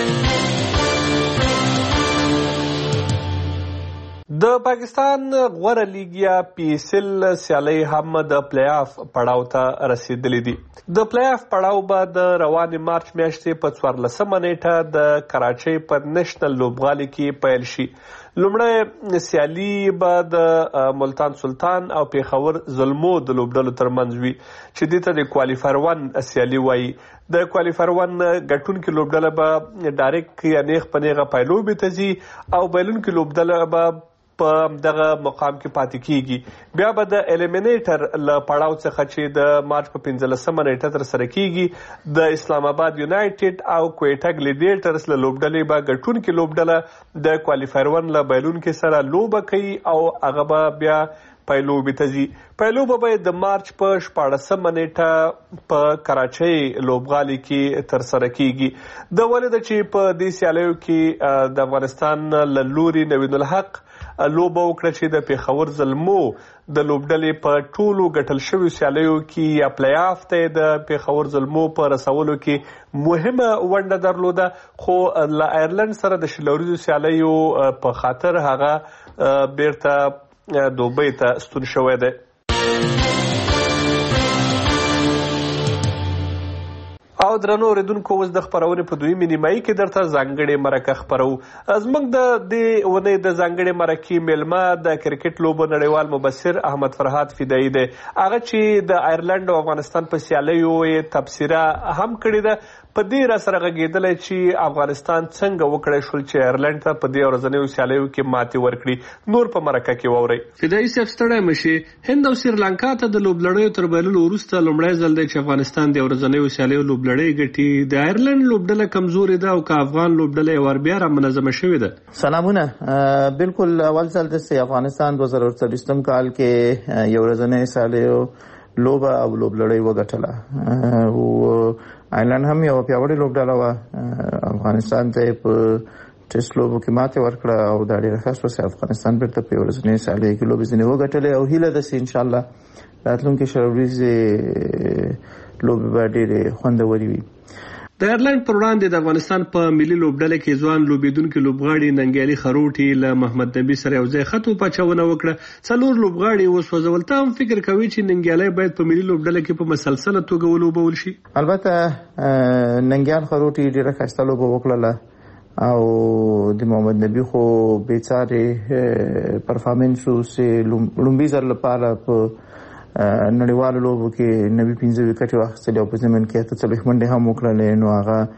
د پاکستان غوره لیګ یا پی ایس ایل سیالۍ هم د پلی آف پړاو ته رسیدلې دي. د پلی آف پړاو به د روانې مارچ میاشتې په څوارلسمه نیټه د کراچۍ په نېشنل لوبغالي کې پیل شي. لومړی سیالي به د ملتان سلطان او پیښور زلمو د لوبډلو ترمنځ وي چې دې ته د کوالیفایر ون سیالي وایي. د کوالیفایر ون ګټونکې لوبډله به ډایرکټ یا نیغ په نیغه پایلوبې ته ځي او بایلونکې لوبډله به په دغه مقام کې پاتې کیږي. بیا به د الیمینیټر له پړاو څخه چې د مارچ په پنځلسمه نیټه ترسره کیږي د اسلام آباد یونایټډ او کویټا ګلیډیټرز له لوبډلې به ګټونکې لوبډله د کوالیفایر ون له بایلونکې سره لوبه کوي او هغه به بیا پایلوبې ته ځي. پایلوبه به د مارچ په شپاړسمه نیټه په کراچۍ لوبغالي کې ترسره کیږي. د ولې ده چې په دې سیالیو کې د افغانستان له لوري نوین الحق لوبه وکړه چې د پیښور زلمو د لوبډلې په ټولو ګټل شویو سیالیو کې یا پلی آف ته د پیښور زلمو په رسولو کې مهمه ونډه درلوده، خو له آیرلند سره د شلوریزو سیالیو په خاطر هغه بیرته دوبۍ ته ستون شوی دی. او درنو اوریدونکو اوس د خپرونې په دویمې نیمایي کې درته ځانګړې مرکه خپرو. زموږ د دې اونۍ د ځانګړې مرکې میلمه د کرکټ لوبو نړیوال مبصر احمد فرهاد فدایي دی. هغه چې د آیرلنډ او افغانستان په سیالیو یې تبصره هم کړې ده. په دې را سره غږېدلی چې افغانستان څنګه وکړی شول چې آیرلنډ ته په دې ورځنیو سیالیو کې ماتې ورکړي. نور په مرکه کې واورئ. فدایي صاحب ستړی مشي. هند او سریلانکا ته د لوبلړیو تر بایللو وروسته لومړی ځل دی چې افغانستان د ورځنیو سیالیو لوبلړۍ ګټي. د آیرلنډ لوبډله کمزورې ده او که افغان لوبډله یې ور بیا را منظمه شوې ده. سلامونه. بالکل اول ځل دی چې افغانستان دوه زره څلوېښتم کال کې یو ورځنۍ سیالیو لوبه او لوبلړۍ وګټله. او آیرلنډ هم یو پیاوړې لوبډله وه. افغانستان ته یې په ټیسټ لوبو کې ماتې ورکړه او دا ډېره ښه شوه چې افغانستان بیرته په ورځنۍ سیالیو کې لوبې ځینې وګټلې. او هیله ده چې انشاءالله راتلونکي شل ورځې لوبې به ډېرې خوندورې وي. د آیرلنډ پر وړاندې د افغانستان په ملي لوبډله کې ځوان لوبېدونکي لوبغاړي ننګیالي خروټي له محمد نبي سره یو ځای خط وپاچونه وکړه. څلور لوبغاړي وسوځول. ته هم فکر کوي چې ننګیالی باید په ملي لوبډله کې په مسلسله توګه ولوبول شي؟ البته ننګیال خروټي ډېره ښایسته لوبه وکړله او د محمد نبي خو بېڅارې پرفارمنس و چې لومړي ځل لپاره په نړیوالو لوبو کې نبي پنځه وکټې واخیستلې او په ضمن کې اته څلوېښت منډې هم وکړلې. نو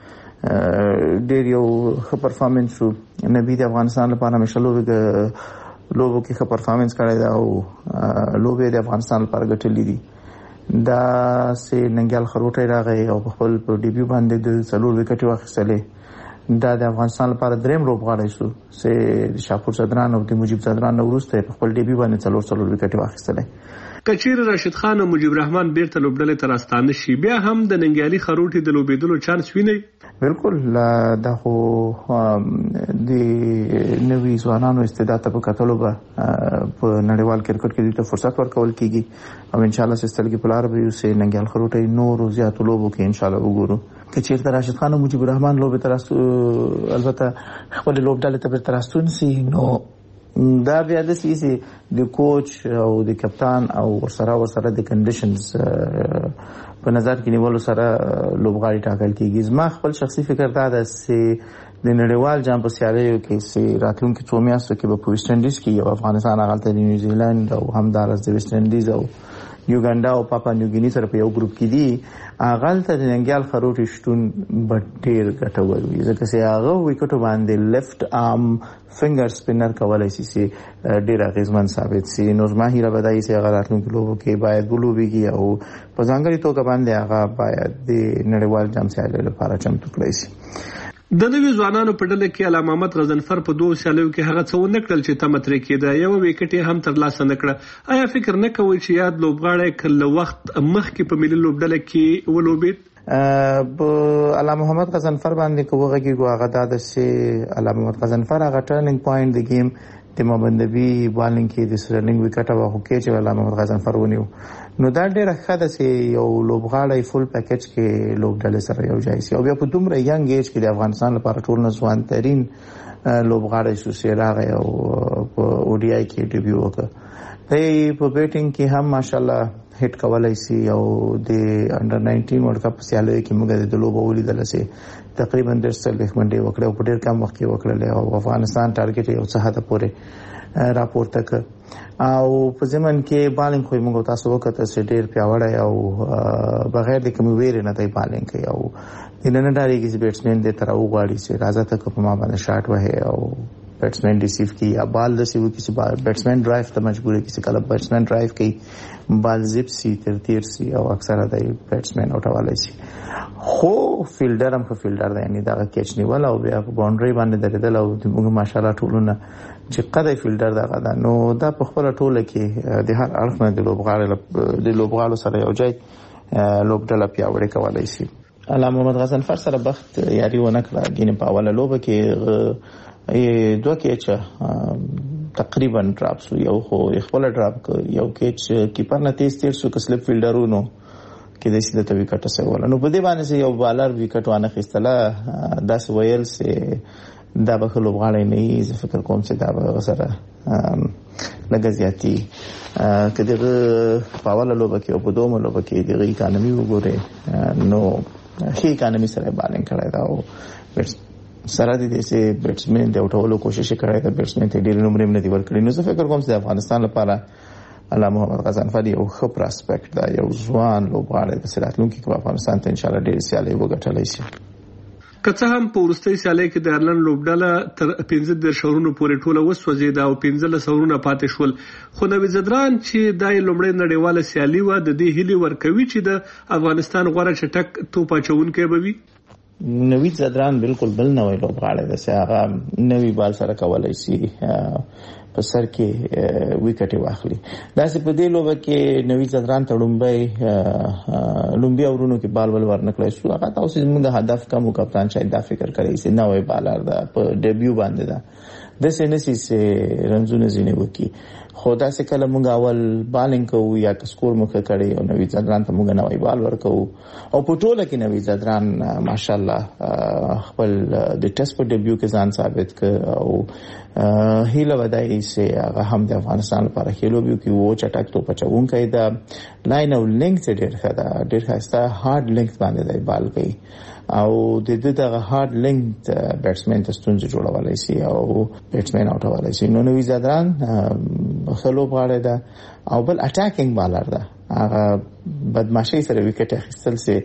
هغه ډېر یو ښه پرفارمنس و. نبي د افغانستان لپاره همیشه لوبې لوبو کې ښه پرفارمنس کړی ده او لوبې د افغانستان لپاره ګټلې دي. دا چې ننګیال خروټی راغی او په خپل په ډیبیو باندې د څلور وکټې واخیستلې. دا د افغانستان لپاره درېیم لوبغاړی شو چې د شاپور صدران او د مجیب صدران نه وروسته په خپل ډیبیو باندې څلور څلور وکټې واخیستلې. که چیرې راشد خان او مجیب رحمان بیرته لوبډلې ته راستانه شي بیا هم د ننګیالي خروټي د لوبېدلو چانس وینئ؟ بالکل. دا خو د نوي ځوانانو استعداد ته په کتلو به په نړیوال کرکټ کې دوی ته فرصت ورکول کېږي او انشاءالله چې سترګې په لاره به یو چې ننګیال خروټی نورو زیاتو لوبو کې انشاءالله وګورو. که چیرته راشد خان او مجیب رحمان لوبې ته راستو البته خپلې لوبډلې ته بیرته راستون سي نو دا بیا داسې چې د کوچ او د کپتان او ورسره ورسره د کنډیشنز په نظر کې نیولو سره لوبغاړي ټاکل کېږي. زما خپل شخصي فکر دا ده چې د نړیوال جام په سیالیو کې چې راتلونکي څو میاشتو کې به په ویسټ انډیز کې یو افغانستان هغلته د نیوزیلینډ او همداراز د ویسټ انډیز او یوګانډا او پاپا نیوګیني سره په یو ګروپ کې دي. هغلته د ننګیال خروټي شتون به ډېر ګټور وي ځکه چې هغه ویکټو باندې لیفت آرم فنګر سپینر کولی شي چې ډېر اغېزمن ثابت شي. نو زما هیله به دا وي چې هغه راتلونکي لوبو کې باید ولوبېږي او په ځانګړې توګه باندې هغه باید د نړیوال جام سیالیو لپاره چمتو کړی شي. د نوي ځوانانو په ډله کې علامه محمد غضنفر په دوو سیالیو کې هغه څه ونه کړل چې تمه ترې کېده. یوه ویکټ یې هم ترلاسه نه کړه. آیا فکر نه کوئ چې یاد لوبغاړی که له وخت مخکې په ملي لوبډله کې ولوبېد؟ په علامه محمد غضنفر باندې که وغږېږو هغه دا ده چې علامه محمد غضنفر هغه ټرنینګ پوینټ د گیم د محمد نبي بالینګ کې د سرنینګ ویکټه وه خو کې چې علامه محمد غضنفر ونیو. نو دا ډېره ښه ده چې یو لوبغاړی فل پیکج کې لوبډلې سره یو ځای شي او بیا په دومره ینګ ایج کې د افغانستان لپاره ټول نه ځوان ترین لوبغاړی شو چې راغی او په او ډي آی کې ډیبیو وکړه. دی په بیټینګ کې هم ماشاءالله هیټ کولی شي او د انډر ناینټین ورلډ کپ سیالیو کې موږ د لوبه ولیدله چې تقریبا ډېر څلوېښت منډې وکړې او په ډېر کم وخت کې وکړلې او افغانستان ټارګټ یې یو څه حده پورې راپورته کړ. او په ضمن کې بالینګ خو موږ تاسو وکړه چې ډېر پیاوړی او بغیر د کومې ویرې نه دی بالینګ کوي او هیله نه ډارېږي چې بیټسمین دې ته راوغواړي چې راځه ته که په ما باندې شاټ وهې او بیټسمین ریسیو کړي یا بال داسې وکړي چې بیټسمین ډرایو ته مجبوره کړي چې کله بیټسمین ډرایو کوي بال زیپ سي تر تیر سي او اکثره دی بیټسمین اوټولی شي. خو فیلډر هم ښه فیلډر دی یعنې دغه کیچ نیول او بیا په باونډرۍ باندې درېدل او موږ ماشاءالله ټولونه چې قدی فیلډر دغه ده. نو دا په خپله ټوله کې د هر اړخ نه د لوبغاړو د لوبغاړو سره یو ځای لوبډله پیاوړې کولی شي. علامه محمد غضنفر سره بخت یاري ونه کړه ګینې په اوله لوبه کې دوه کیچه تقریبا ډراپ شو. یو خو خپله ډراپ کړ یو کیچ کیپر نه تیز تیر شو که سلپ فیلډر ونو کېدای شي دته ویکټ اچوله. نو په دې باندې چې یو بالر ویکټ وانخیستله داسې ویل چې دا به ښه لوبغاړی نه وي. زه فکر کوم چې دا به سره لږه زیاتي که دغه په اوله لوبه کې او په دومه لوبه کې دغه اکانمي وګورې نو ښه اکانومي سره بالینګ کړی دا او سره د دې سه بیټسمن د اټولو کوشش کړی دا بیټسمن ته ډیر نمبر نه دی ورکړي. نو زه فکر کوم چې د افغانستان لپاره علامه محمد غضنفر یو ښه پراسپیکټ دا یو ځوان لوبغاړی د راتلونکي کې په افغانستان ته ان شاء الله ډیر سیالي وګټلی شي. که څه هم په وروستۍ سیالۍ کې د آیرلند لوبډله تر پنځه دېرش اورونو پورې ټوله وسوځېده او پنځلس اورونه پاتې شول، خو نوید زدران چې دا یې لومړۍ نړیواله سیالي وه د دې هیلې ورکوي چې د افغانستان غوره چټک توپ اچوونکی به وي. نوید زدران بالکل بل نوی لوبغاړی دی چې هغه نوی بال سره کولی شي په سر کې ویکټ واخلي. داسې په دې لوبه کې نوید زدران ته لومبۍ لومبۍ اورونو کې بال ول ورنکړی شو. هغه تاسو زموږ د هدف کم کپتان شاید دا فکر کوي چې نوی بالر ده په ډیبیو باندې ده د سینسي سه رنزونه زینې وکي. خو دا چې کله موږ اول بالینګ کوو یا سکور مخه کړي او نوید زدران ته موږ نوی بال ورکو او په ټوله کې نوید زدران ماشاءالله خپل د ټیسټ په ډیبیو کې ځان ثابت کړ او هیله ودای چې هغه هم د افغانستان لپاره خېلو بیو کې وو چټک توپ اچونکی دا لاین او لینک څخه ډېر ښه ده، ډېر ښه هارد لینک باندې دی بال کوي او د دې دغه هارد لینک بیټسمن ته ستونزې جوړولای شي او بیټسمن اوټولای شي. نو نوید زدران خلو غاړه ده او بل اٹیکینګ بالر ده. هغه بدمعشي سره وکټ اخیستل سي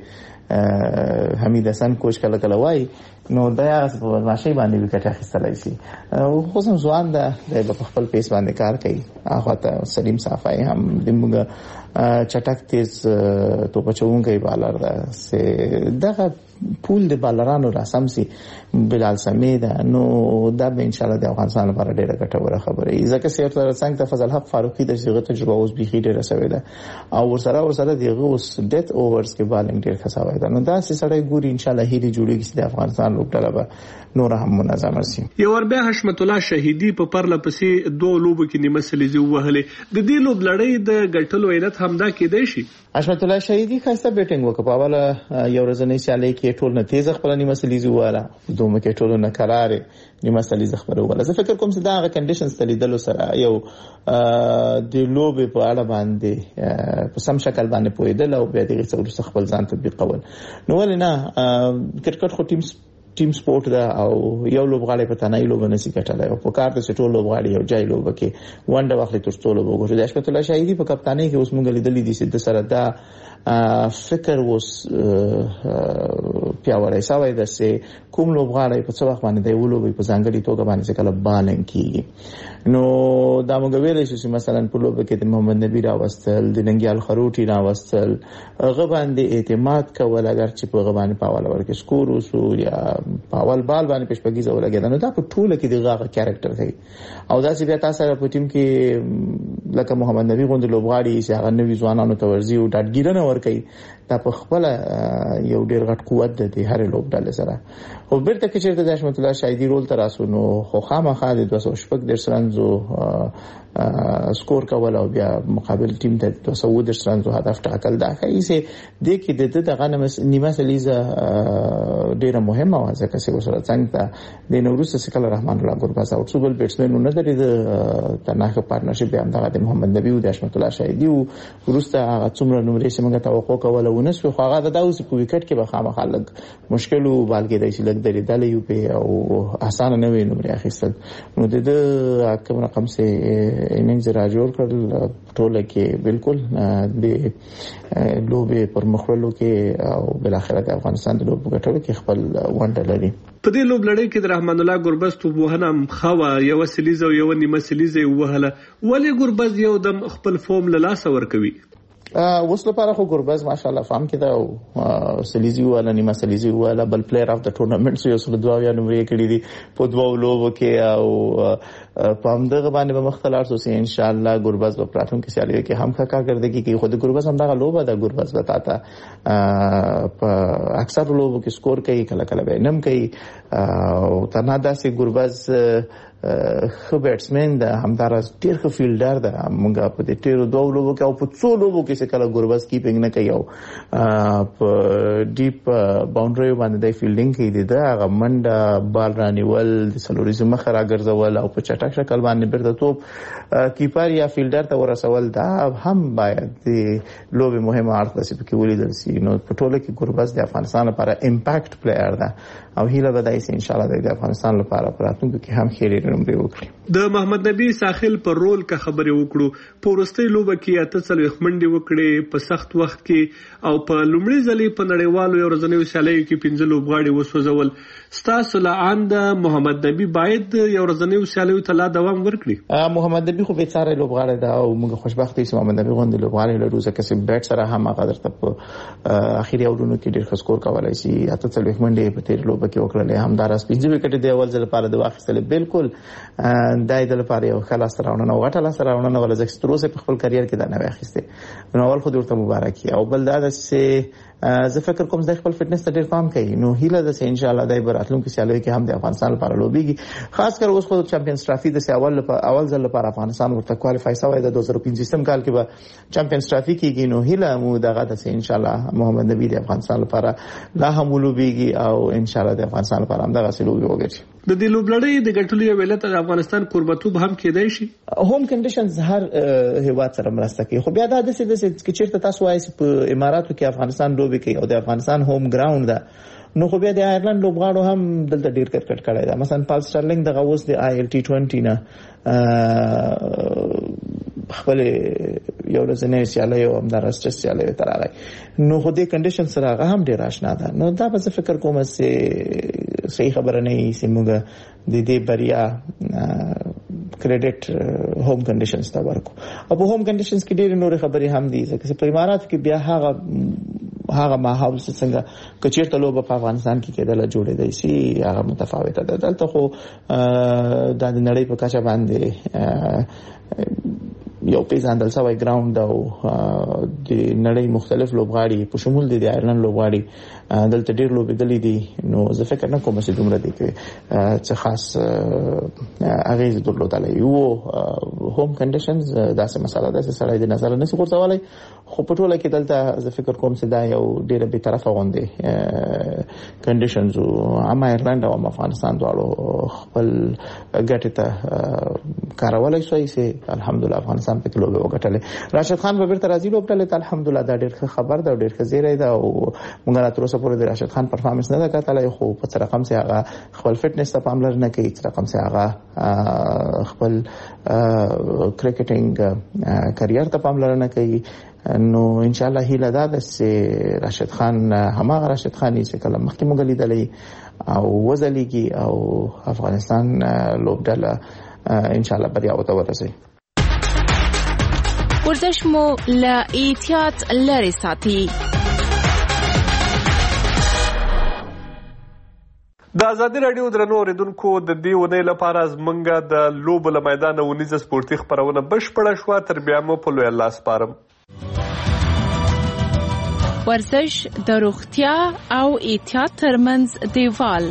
حمید حسن کوچ کله کله وای نو دا په بدمعشي باندې وکټ اخیستلای شي. خو سم ځوان ده د خپل پیس باندې کار کوي. هغه ته سلیم صافای هم دموږ چټک تیز توپ چونګي بالر ده سه دغه پول د بالرانو راسم سي بلال سمید نو دا به ان شاء الله د افغانستان لپاره ډیره ګټوره خبره ای. ځکه چې تر څنګه ته فضل حق فاروقي د صيغه تجربه اوس بيخي ډیره سوي ده او ورسره ورسره دغه اوس ډیت اوورز کې بالینګ ډیر خساوي ده. نو دا چې سړی ګوري ان شاء الله هیلي جوړیږي چې د افغانستان لوبډله به نور هم منظم شي. یو ور بیا حشمت الله شهیدی په پرله پسې دوه لوبو کې نیمه سلیزي وهلې. د دې لوب لړۍ د ګټلو علت همدا کېدای شي. حشمت الله شهیدی خاصه بیټینګ وکړه په اوله یو ورځنۍ سیالۍ کې ټول نه تیز خپل نیمه سلیزي واله دومره کې ټول نه قرار نیمه سلیزي خبره واله. زه فکر کوم چې دا هغه کنډیشنز تلیدلو سره یو د لوب په اړه باندې په سم شکل باندې پویدل او بیا دغه څه خپل ځان تطبیق کول. نو ولنه کرکټ خو ټیم ټیم سپورت دا او یو لوبغاړی په تنهایی لوب نه سي کټلای او په کار د ټول لوبغاړي یو ځای لوب کې ونډه واخلي تر ټولو وګورئ. د حشمت الله شهیدی په کپتانی کې اوس مونږ لیدلې دي چې د سره دا فکر وس پیاوړی سوی ده چې کوم لوبغاړی په څه وخت باندې دی ولوبي په ځانګړي توګه باندې کله بالینګ کیږي. نو دا موږ ویلای شو چې مثلا په لوب کې د محمد نبی راوستل د ننګیال خروټي راوستل هغه باندې اعتماد کول اگر چې په هغه باندې پاول ورکې سکور وسو یا پاول بال باندې پښپګیزه ولګیدا. نو دا په ټوله کې دغه کریکټر دی او دا چې بیا تاسو په ټیم کې لکه محمد نبی غوند لوبغاړي چې هغه نوی ځوانانو ته ورزي او ډاډګیرنه ورکي دا په خپل یو ډیر غټ قوت دی هر لوبډله سره. خو بیرته کې چې د حشمت الله شهیدی رول تر اسو نو خو خامخا د دوه سوه شپږ دېرش رنزو سکور کول او بیا مقابل ټیم ته دوه سوه دېرش رنزو هدف ټاکل دا ښیي چې د کې د دغه نیمه سلیزه ډیره مهمه و. ځکه چې وسره څنګه د نوروز سکل رحمان الله ګورباز او څوبل بیټسمن نه درې د تناخه پارتنرشپ هم دغه د محمد نبی او د حشمت الله شهیدی او ورسته هغه څومره نمرې چې موږ توقع کوله ونسو خو هغه د اوس په وکټ کې به خامخا لګ مشکل او بالګې د چې لګ درې دلې یو په او اسانه نه وي نمرې اخیستل. نو د کوم رقم سه اننګز را جوړ کړل ټوله کې بالکل د لوبې پر مخولو کې او بل اخر د افغانستان د لوب غټلو کې خپل ونډه لري. په دې لوب لړۍ کې د رحمان الله ګوربز توپ وهنه خوا یو سلیزه او یو نیمه سلیزه وهله. ولې ګوربز یو دم خپل فورم له لاس ورکوي؟ اوس لپاره خو ګوربز ماشاءالله فهم کې دا او سلیزي والا نیمه سلیزي والا بل پلیئر اف د ټورنمنټ یو سل دوه یا نمبر کړی دي په دوه لوبو کې او په همدغه باندې به مختلف سو سي ان شاء الله ګوربز په پلاتفورم کې سیالي کې هم ښه کارکردګي کوي. خود ګوربز هم دا لوبه دا ګوربز وتاته په اکثر لوبو کې سکور کوي کله کله به نم کوي او تنها داسې ګوربز خو بیټسمن د همدارس ډیر ښه فیلډر ده موږ په دې ټیرو دوه لوبو کې او په څو لوبو کې چې کله ګوربز کیپینګ نه کوي او په ډیپ باونډري باندې د فیلډینګ کوي د هغه منډه بال رانیول د سلوریزم مخه راګرځول او په چټک شکل باندې بیرته توپ کیپر یا فیلډر ته ورسول دا هم باید د لوبې مهمه اړخ ده چې پکې ولیدل شي نو په ټوله کې ګوربز د افغانستان لپاره امپیکټ پلیئر ده او هیله به دای سي ان شاء الله د افغانستان لپاره په راتلونکي کې هم خېری نمبر وکړي. د محمد نبی ساحل پر رول کا خبرې وکړو په ورستۍ لوبه کې اته څلوېښت منډې وکړې په سخت وخت کې او په لومړي ځلې په نړیوالو یو ورځنیو سیالیو کې پنځه لوبغاړي وسوځول. ستاسو لعان د محمد نبی باید یو ورځنیو سیالیو ته لا دوام ورکړي. محمد نبی خو به څاره لوبغاړی ده او موږ خوشبخت یو محمد نبی غوندې لوبغاړي لرو ځکه چې بیټ سره هم هغه درته په اخیری اورونو کې ډېر ښه سکور کولای شي. اته څلوېښت منډې په تیر لوبه کې وکړلې همدارس پنځه وکټې د اول ځل لپاره د واخیستل بالکل دای د لپاره یو خلاص راوړنه او غټه لاس راوړنه ولا ځکه ستروسه په خپل کرییر کې دا نه واخیسته نو اول خو ورته مبارکي او بل دا چې زه فکر کوم چې خپل فټنس ته ډیر پام کوي نو هیله ده چې ان شاء الله دای براتلون کې سیالوي کې هم د افغانستان لپاره لوبيږي خاص کر اوس خو چمپیونز ټرافي د اول لپاره اول ځل لپاره افغانستان ورته کوالیفای شوی د دوه هزار پنځه کال کې به چمپیونز ټرافي کېږي نو هیله مو دغه ده چې ان شاء الله محمد نبی د افغانستان لپاره لا هم لوبيږي او ان شاء الله د افغانستان لپاره هم دغه سلوبي وګرځي. د دې لوبلړۍ د ګټلو یو ولایت د افغانستان قربتوب هم کېدای شي. هوم کنډیشنز هر هیواد سره مرسته کوي خو بیا دا د څه د چې چیرته تاسو وایي په اماراتو کې افغانستان لوبي کوي او د افغانستان هوم ګراوند ده نو خو بیا د آیرلند لوبغاړو هم دلته ډیر کرکټ کړی دا مثلا پال سټرلینګ دغه اوس د آی ایل ټي عشرين نه خپل یو ورځنی سیالي او همدارسته سیالي تر راغی نو خو دې کنډیشن سره هغه هم ډیر آشنا ده نو دا به فکر کوم چې صحیح خبره نه وي چې موږ د دې بریا کریډټ هوم کنډیشنز ته ورکو او په هوم کنډیشنز کې ډېر نور خبرې هم دي ځکه چې په امارات کې بیا هغه هغه ماحول څنګه کچیر ته لوب په افغانستان کې کېدل جوړې دی سي هغه متفاوته ده دلته خو د نړۍ په کچه باندې یو پیژندل شوی ګراوند او د نړۍ مختلف لوبغاړي په شمول د آیرلند لوبغاړي دلته ډېر لوبېدلې دي نو زه فکر نه کوم چې دومره دي کې چې خاص اغیز درلودلې یو هوم کنډیشنز داسې مسله ده چې سړی د نظر نه څرګندولای خو په ټوله کې دلته زه فکر کوم چې دا یو ډېر به طرفه غونډه کنډیشنز او هم آیرلند او افغانستان دواړو خپل ګټه ته کارولای شي چې الحمدلله افغانستان په کلو به وګټل. راشد خان به بیرته راځي لوبټل الحمدلله دا ډېر خبر ده ډېر خزیره ده او موږ راتلو پورې د راشد خان پرفارمنس نه ده کتلای خو په څه رقم سي هغه خپل فټنس ته پاملرنه کوي څه رقم سي هغه خپل کرکټینګ کرییر ته پاملرنه کوي نو ان شاء الله هیله ده چې راشد خان هماغه راشد خان چې کله مخکې موږ لیدلې او وزلیږي او افغانستان لوبډله ان شاء الله بریا وته ورسي. ورزش مو لا احتیاط لري ساتي. د ازادي رادیو درنو اوریدونکو د دې ونې لپاره زمونږه د لوبو له میدانه ونیزه سپورتي خپرونه بشپړه شوه تر بیا مو په لوی الله سپارم. ورزش د روغتیا او احتیاط ترمنځ دیوال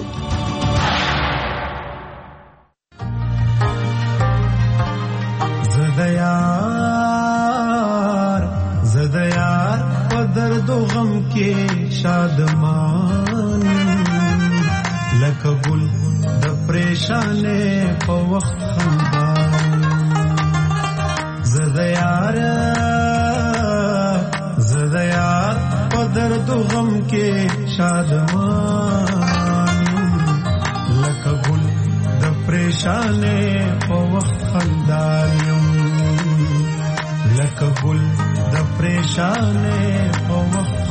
زدیار زدیار په درد و غم کې شادمان لکه ګل د پریشانې په وخت خندان زدیار زدیار په درد و غم کې شادمان لکه ګل د پریشانې په وخت خندان لکه ګل د پریشانې په وخت